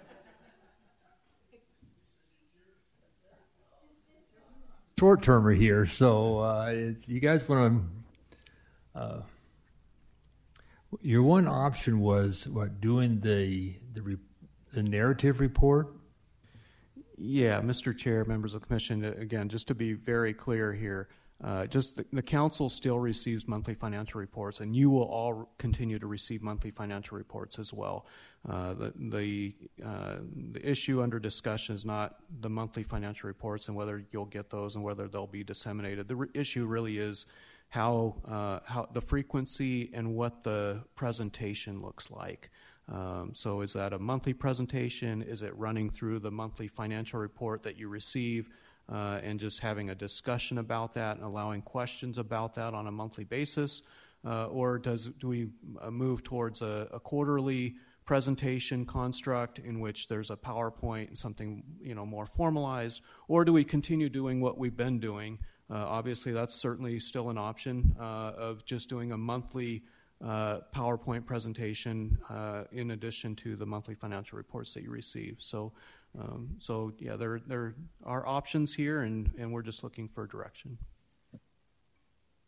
Short-termer here, so uh, it's, you guys want to... Uh, your one option was, what, doing the the, re, the narrative report? Yeah, Mister Chair, members of the Commission, again, just to be very clear here, uh, just the, the Council still receives monthly financial reports, and you will all continue to receive monthly financial reports as well. Uh, the the, uh, the issue under discussion is not the monthly financial reports and whether you'll get those and whether they'll be disseminated. The re- issue really is how uh, how the frequency and what the presentation looks like. Um, so is that a monthly presentation? Is it running through the monthly financial report that you receive uh, and just having a discussion about that and allowing questions about that on a monthly basis? Uh, or does do we uh, move towards a, a quarterly presentation construct in which there's a PowerPoint and something, you know, more formalized? Or do we continue doing what we've been doing? Uh, obviously, that's certainly still an option uh, of just doing a monthly Uh, PowerPoint presentation uh, in addition to the monthly financial reports that you receive. So, um, so yeah, there there are options here, and, and we're just looking for direction.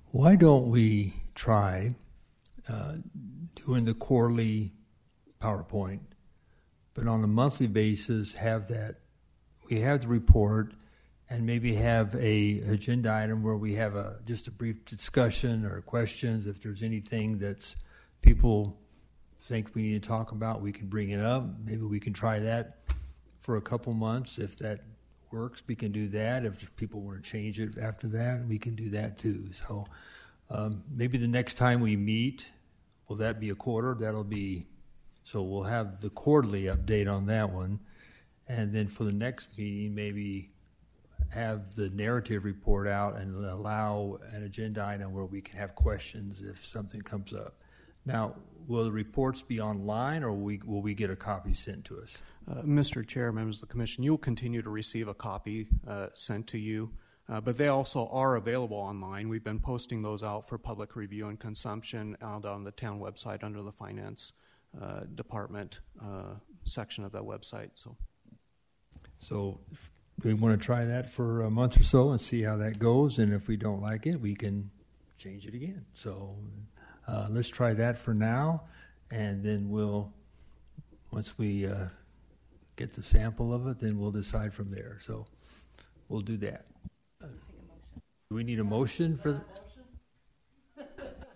why don't we try uh, doing the quarterly PowerPoint, but on a monthly basis have that, we have the report, and maybe have a agenda item where we have a just a brief discussion or questions. If there's anything that's people think we need to talk about, we can bring it up. Maybe we can try that for a couple months. If that works, we can do that. If people want to change it after that, we can do that too. So um, maybe the next time we meet, will that be a quarter? That'll be, so we'll have the quarterly update on that one. And then for the next meeting, maybe have the narrative report out and allow an agenda item where we can have questions if something comes up. Now, will the reports be online, or will we, will we get a copy sent to us? Uh, Mister Chair, members of the Commission, you'll continue to receive a copy uh, sent to you, uh, but they also are available online. We've been posting those out for public review and consumption out on the town website under the Finance uh, Department uh, section of that website. So, so we want to try that for a month or so and see how that goes, and if we don't like it, we can change it again. So uh, let's try that for now, and then we'll, once we uh, get the sample of it, then we'll decide from there. So we'll do that. Uh, do we need a motion for that?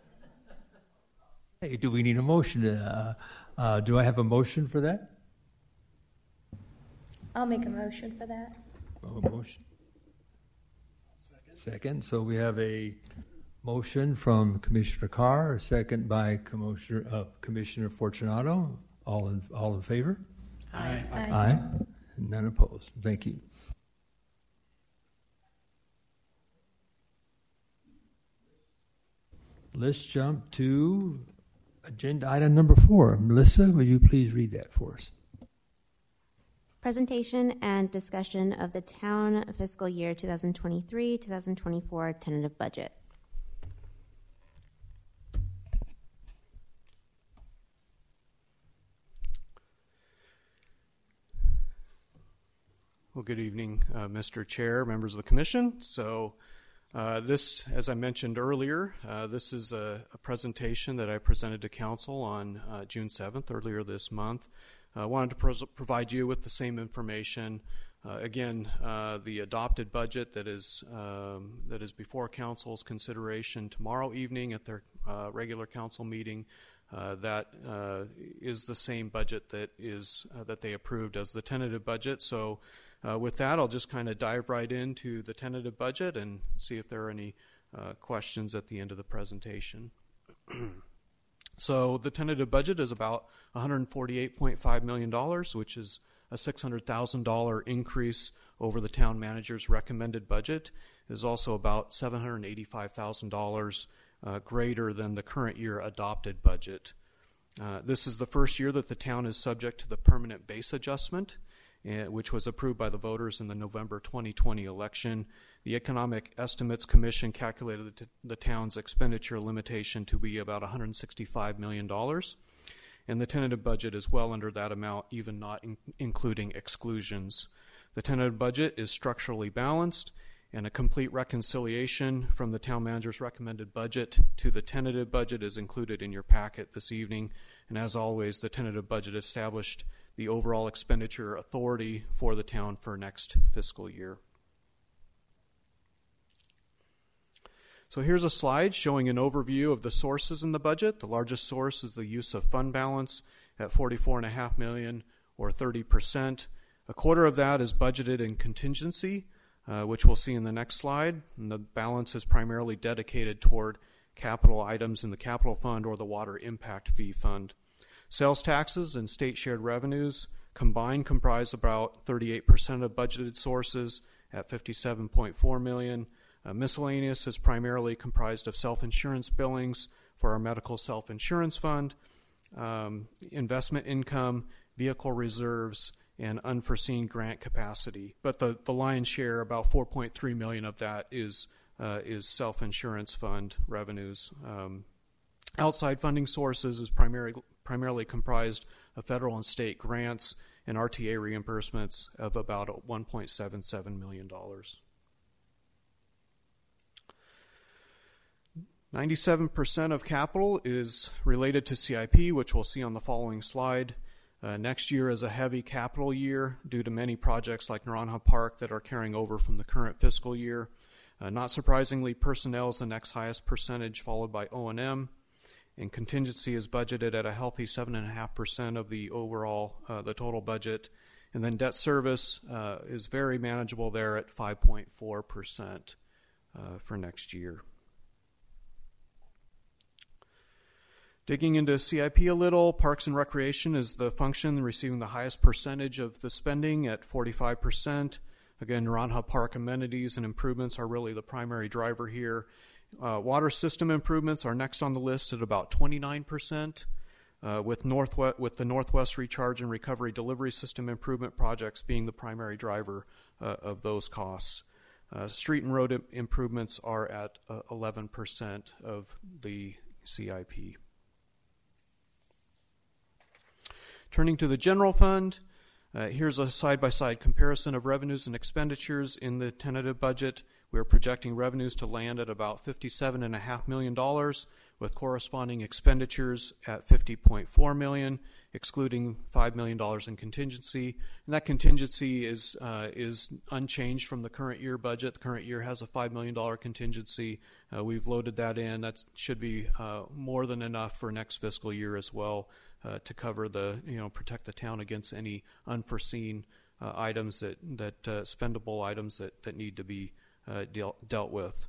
Hey, do we need a motion? Uh, uh, do I have a motion for that? I'll make a motion for that. A motion. Second. Second. So we have a motion from Commissioner Carr, a second by Commissioner uh, Commissioner Fortunato. All in all in favor? Aye. Aye. Aye. None opposed. Thank you. Let's jump to agenda item number four. Melissa, would you please read that for us? Presentation and discussion of the town fiscal year twenty twenty-three to twenty twenty-four tentative budget. well, good evening, uh, Mister Chair, members of the Commission. So uh, this, as I mentioned earlier, uh, this is a, a presentation that I presented to Council on uh, June seventh, earlier this month. I uh, wanted to pros- provide you with the same information. Uh, again, uh, the adopted budget that is um, that is before Council's consideration tomorrow evening at their uh, regular Council meeting. Uh, that uh, is the same budget that is uh, that they approved as the tentative budget. So, uh, with that, I'll just kind of dive right into the tentative budget and see if there are any uh, questions at the end of the presentation. So the tentative budget is about one hundred forty-eight point five million dollars, which is a six hundred thousand dollars increase over the town manager's recommended budget. It is also about seven hundred eighty-five thousand dollars uh, greater than the current year adopted budget. Uh, this is the first year that the town is subject to the permanent base adjustment, uh, which was approved by the voters in the November twenty twenty election. The Economic Estimates Commission calculated the, t- the town's expenditure limitation to be about one hundred sixty-five million dollars, and the tentative budget is well under that amount, even not in- including exclusions. The tentative budget is structurally balanced, and a complete reconciliation from the town manager's recommended budget to the tentative budget is included in your packet this evening. And as always, the tentative budget established the overall expenditure authority for the town for next fiscal year. So here's a slide showing an overview of the sources in the budget. The largest source is the use of fund balance at forty-four point five million dollars, or thirty percent. A quarter of that is budgeted in contingency, uh, which we'll see in the next slide. And the balance is primarily dedicated toward capital items in the capital fund or the water impact fee fund. Sales taxes and state shared revenues combined comprise about thirty-eight percent of budgeted sources at fifty-seven point four million dollars. Uh, miscellaneous is primarily comprised of self-insurance billings for our medical self-insurance fund, um, investment income, vehicle reserves, and unforeseen grant capacity. But the, the lion's share, about four point three million dollars of that, is uh, is self-insurance fund revenues. Um, outside funding sources is primarily primarily comprised of federal and state grants and R T A reimbursements of about one point seven seven million dollars. ninety-seven percent of capital is related to C I P, which we'll see on the following slide. Uh, next year is a heavy capital year due to many projects like Naranja Park that are carrying over from the current fiscal year. Uh, not surprisingly, personnel is the next highest percentage, followed by O and M, and contingency is budgeted at a healthy seven point five percent of the overall, uh, the total budget. And then debt service uh, is very manageable there at five point four percent uh, for next year. Digging into C I P a little, Parks and Recreation is the function receiving the highest percentage of the spending at forty-five percent. Again, Naranja Park amenities and improvements are really the primary driver here. Uh, water system improvements are next on the list at about twenty-nine percent, uh, with, Northwest, with the Northwest Recharge and Recovery Delivery System improvement projects being the primary driver uh, of those costs. Uh, street and road improvements are at uh, eleven percent of the C I P. Turning to the general fund, uh, here's a side-by-side comparison of revenues and expenditures in the tentative budget. We're projecting revenues to land at about fifty-seven point five million dollars, with corresponding expenditures at fifty point four million dollars, excluding five million dollars in contingency. And that contingency is uh, is unchanged from the current year budget. The current year has a five million dollars contingency. Uh, we've loaded that in. That should be uh, more than enough for next fiscal year as well. Uh, to cover the, you know, protect the town against any unforeseen uh, items that, that uh, spendable items that, that need to be uh, deal, dealt with.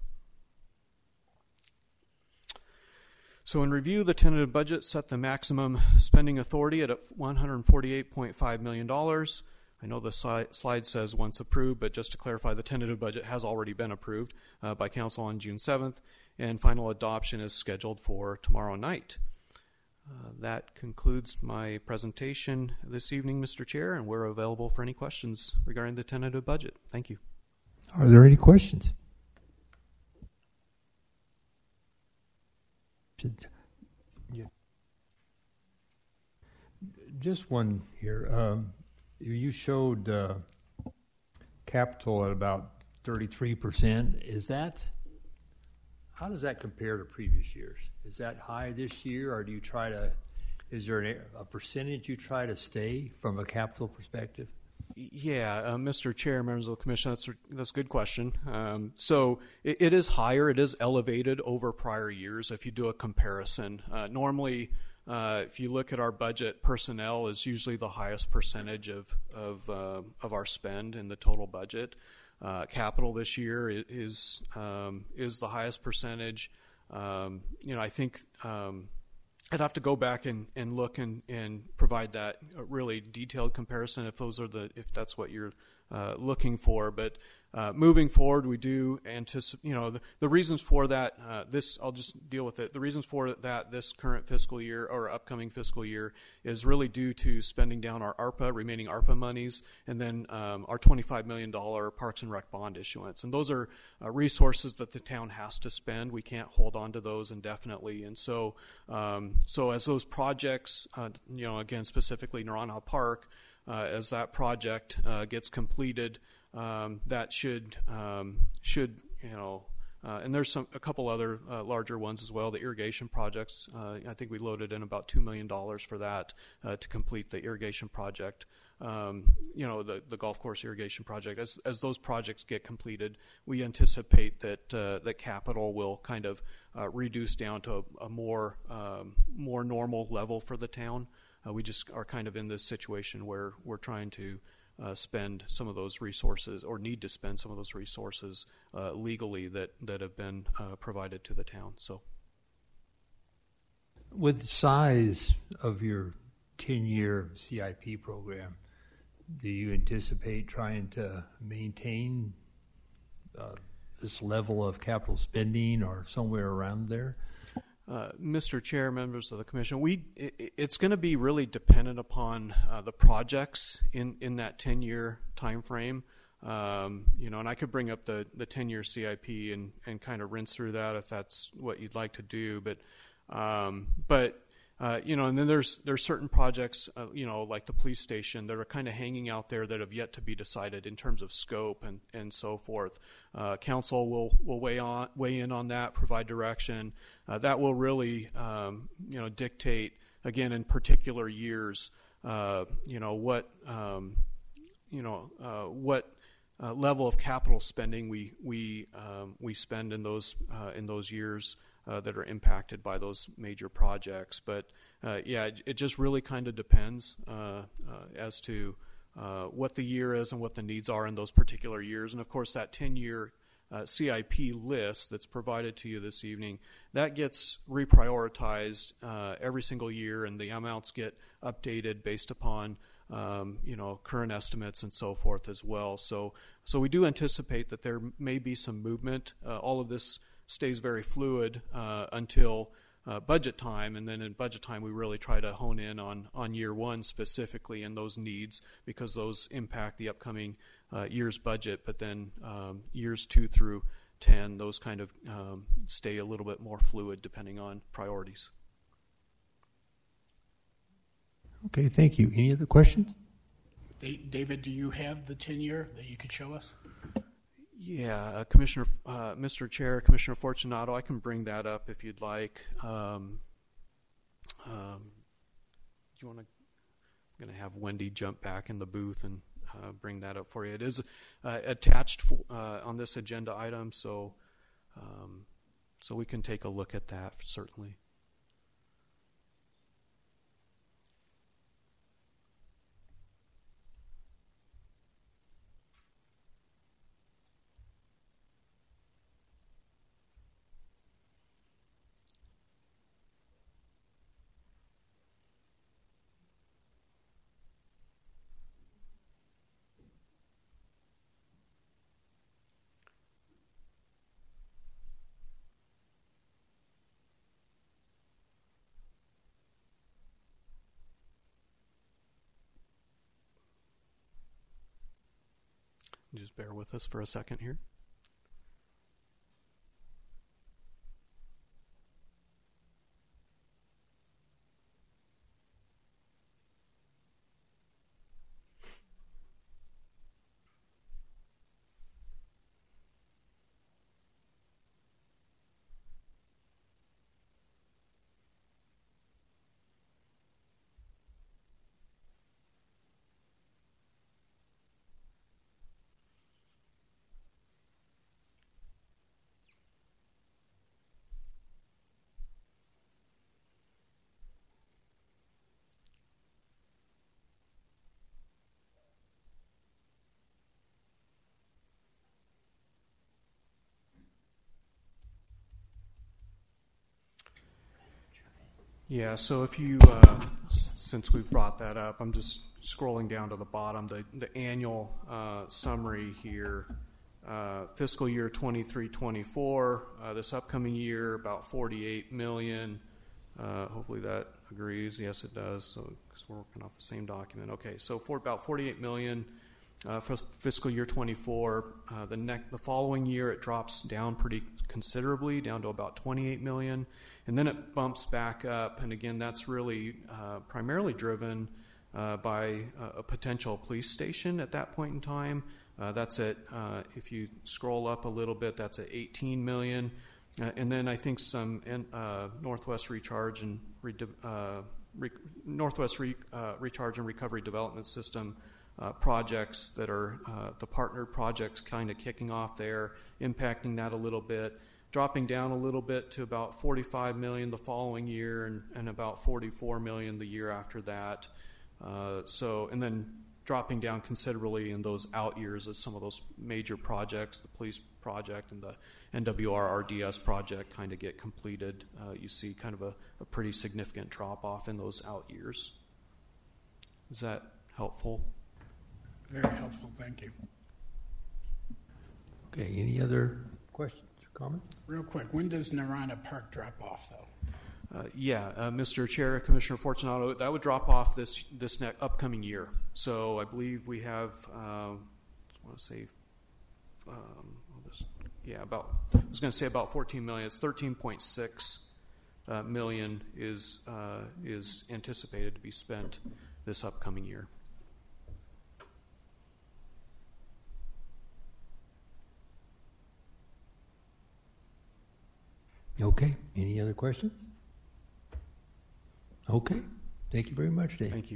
So in review, the tentative budget set the maximum spending authority at one hundred forty-eight point five million dollars. I know the si- slide says once approved, but just to clarify, the tentative budget has already been approved uh, by Council on June seventh, and final adoption is scheduled for tomorrow night. Uh, that concludes my presentation this evening, Mister Chair, and we're available for any questions regarding the tentative budget. Thank you. Are there any questions? Yeah. Just one here. Um, you showed uh, capital at about thirty-three percent. Is that, how does that compare to previous years? Is that high this year, or do you try to, is there an, a percentage you try to stay from a capital perspective? Yeah, uh, Mister Chair, members of the Commission, that's, that's a good question. Um, so it, it is higher, it is elevated over prior years if you do a comparison. Uh, normally, uh, if you look at our budget, personnel is usually the highest percentage of, of, uh, of our spend in the total budget. Uh, capital this year is, um, is the highest percentage. Um, you know, I think um, I'd have to go back and, and look and, and provide that really detailed comparison if those are the if that's what you're uh, looking for. But uh, moving forward, we do anticipate. You know, the, the reasons for that. Uh, this I'll just deal with it. The reasons for that this current fiscal year or upcoming fiscal year is really due to spending down our ARPA, remaining ARPA monies, and then um, our twenty-five million dollars Parks and Rec bond issuance. And those are uh, resources that the town has to spend. We can't hold on to those indefinitely. And so, um, so as those projects, uh, you know, again specifically Naranja Park, uh, as that project uh, gets completed. Um, that should um, should you know, uh, and there's some a couple other uh, larger ones as well. The irrigation projects, uh, I think we loaded in about two million dollars for that uh, to complete the irrigation project. Um, you know, the the golf course irrigation project. As as those projects get completed, we anticipate that uh, that capital will kind of uh, reduce down to a, a more um, more normal level for the town. Uh, we just are kind of in this situation where we're trying to. Uh, spend some of those resources or need to spend some of those resources uh, legally that, that have been uh, provided to the town. So, with the size of your ten-year C I P program, do you anticipate trying to maintain uh, this level of capital spending or somewhere around there? Uh, Mister Chair, members of the Commission, we it, it's going to be really dependent upon uh, the projects in, in that ten-year time frame. Um, you know, and I could bring up the, the ten-year C I P and, and kind of rinse through that if that's what you'd like to do. But um, but Uh, you know, and then there's there's certain projects, uh, you know, like the police station that are kind of hanging out there that have yet to be decided in terms of scope and, and so forth. Uh, council will will weigh on weigh in on that, provide direction. Uh, that will really, um, you know, dictate again in particular years, uh, you know, what um, you know uh, what. Uh, level of capital spending we we um, we spend in those uh, in those years uh, that are impacted by those major projects. But uh, yeah, it, it just really kind of depends uh, uh, as to uh, what the year is and what the needs are in those particular years. And of course, that ten-year uh, C I P list that's provided to you this evening, that gets reprioritized uh, every single year, and the amounts get updated based upon Um, you know, current estimates and so forth as well. So, so we do anticipate that there may be some movement. Uh, all of this stays very fluid uh, until uh, budget time, and then in budget time we really try to hone in on on year one specifically and those needs, because those impact the upcoming uh, year's budget. But then um, years two through ten, those kind of um, stay a little bit more fluid depending on priorities. Okay, thank you. Any other questions? David, do you have the ten-year that you could show us? Yeah, uh, Commissioner, uh, Mister Chair, Commissioner Fortunato, I can bring that up if you'd like. Um, um, do you want to? I'm going to have Wendy jump back in the booth and uh, bring that up for you. It is uh, attached uh, on this agenda item, so um, so we can take a look at that certainly. Just bear with us for a second here. Yeah, so if you, uh, s- since we've brought that up, I'm just scrolling down to the bottom, the, the annual uh, summary here. Uh, fiscal year twenty-three twenty-four, uh, this upcoming year, about forty-eight million dollars. Uh, hopefully that agrees. Yes, it does, so because we're working off the same document. Okay, so for about forty-eight million dollars uh, for fiscal year twenty-four. Uh, the, ne- the following year, it drops down pretty considerably, down to about twenty-eight million dollars. And then it bumps back up, and again, that's really uh, primarily driven uh, by a, a potential police station at that point in time. Uh, that's at, uh, if you scroll up a little bit, that's at eighteen million dollars. Uh, and then I think some uh, Northwest Recharge and re- uh, re- Northwest re- uh, Recharge and Recovery Development System uh, projects that are uh, the partner projects kind of kicking off there, impacting that a little bit. Dropping down a little bit to about forty-five million dollars the following year, and, and about forty-four million dollars the year after that. Uh, so, and then dropping down considerably in those out years as some of those major projects, the police project and the N W R R D S project, kind of get completed. Uh, you see kind of a, a pretty significant drop off in those out years. Is that helpful? Very helpful, thank you. Okay, any other questions? Comment? Real quick, when does Narana Park drop off, though? Uh, yeah, uh, Mister Chair, Commissioner Fortunato, that would drop off this this ne- upcoming year. So I believe we have, uh, I want to say, um, well, this, yeah, about. I was going to say about fourteen million. It's thirteen point six uh, million is uh, is anticipated to be spent this upcoming year. Okay. Any other questions? Okay. Thank you very much, Dave. Thank you.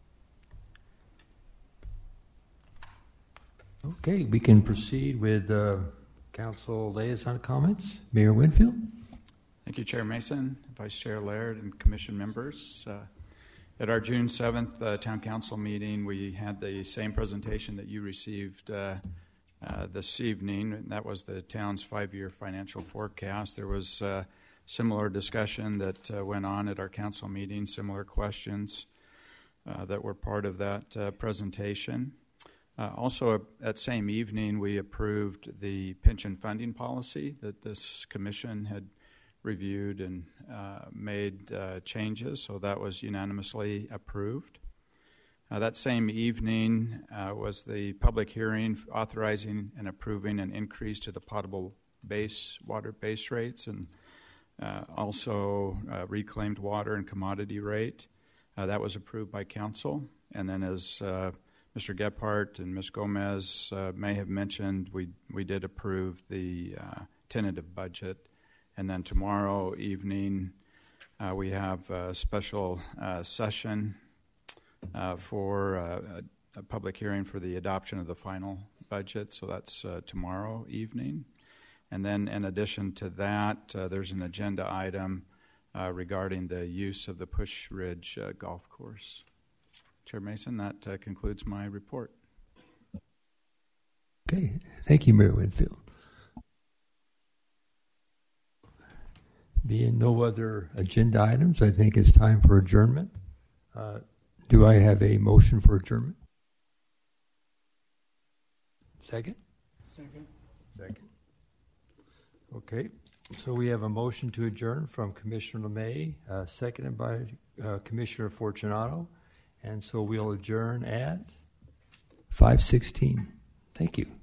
Okay, we can proceed with uh, council liaison comments. Mayor Winfield. Thank you, Chair Mason, Vice Chair Laird, and Commission members. Uh, at our June seventh uh, Town Council meeting, we had the same presentation that you received uh, uh, this evening, and that was the town's five-year financial forecast. There was uh, similar discussion that uh, went on at our council meeting, similar questions uh, that were part of that uh, presentation. Uh, also, uh, that same evening, we approved the pension funding policy that this commission had reviewed and uh, made uh, changes, so that was unanimously approved. Uh, that same evening uh, was the public hearing authorizing and approving an increase to the potable base water base rates and uh, also uh, reclaimed water and commodity rate. Uh, that was approved by council. And then as uh, Mister Gephardt and Miz Gomez uh, may have mentioned, we we did approve the uh, tentative budget. And then tomorrow evening, uh, we have a special uh, session uh, for uh, a, a public hearing for the adoption of the final budget. So that's uh, tomorrow evening. And then in addition to that, uh, there's an agenda item uh, regarding the use of the Push Ridge uh, golf course. Chair Mason, that uh, concludes my report. Okay. Thank you, Mayor Winfield. Being no other agenda items, I think it's time for adjournment. Uh, do I have a motion for adjournment? Second? Second. Second. Okay. So we have a motion to adjourn from Commissioner LeMay, uh, seconded by uh, Commissioner Fortunato. And so we'll adjourn at five sixteen. Thank you.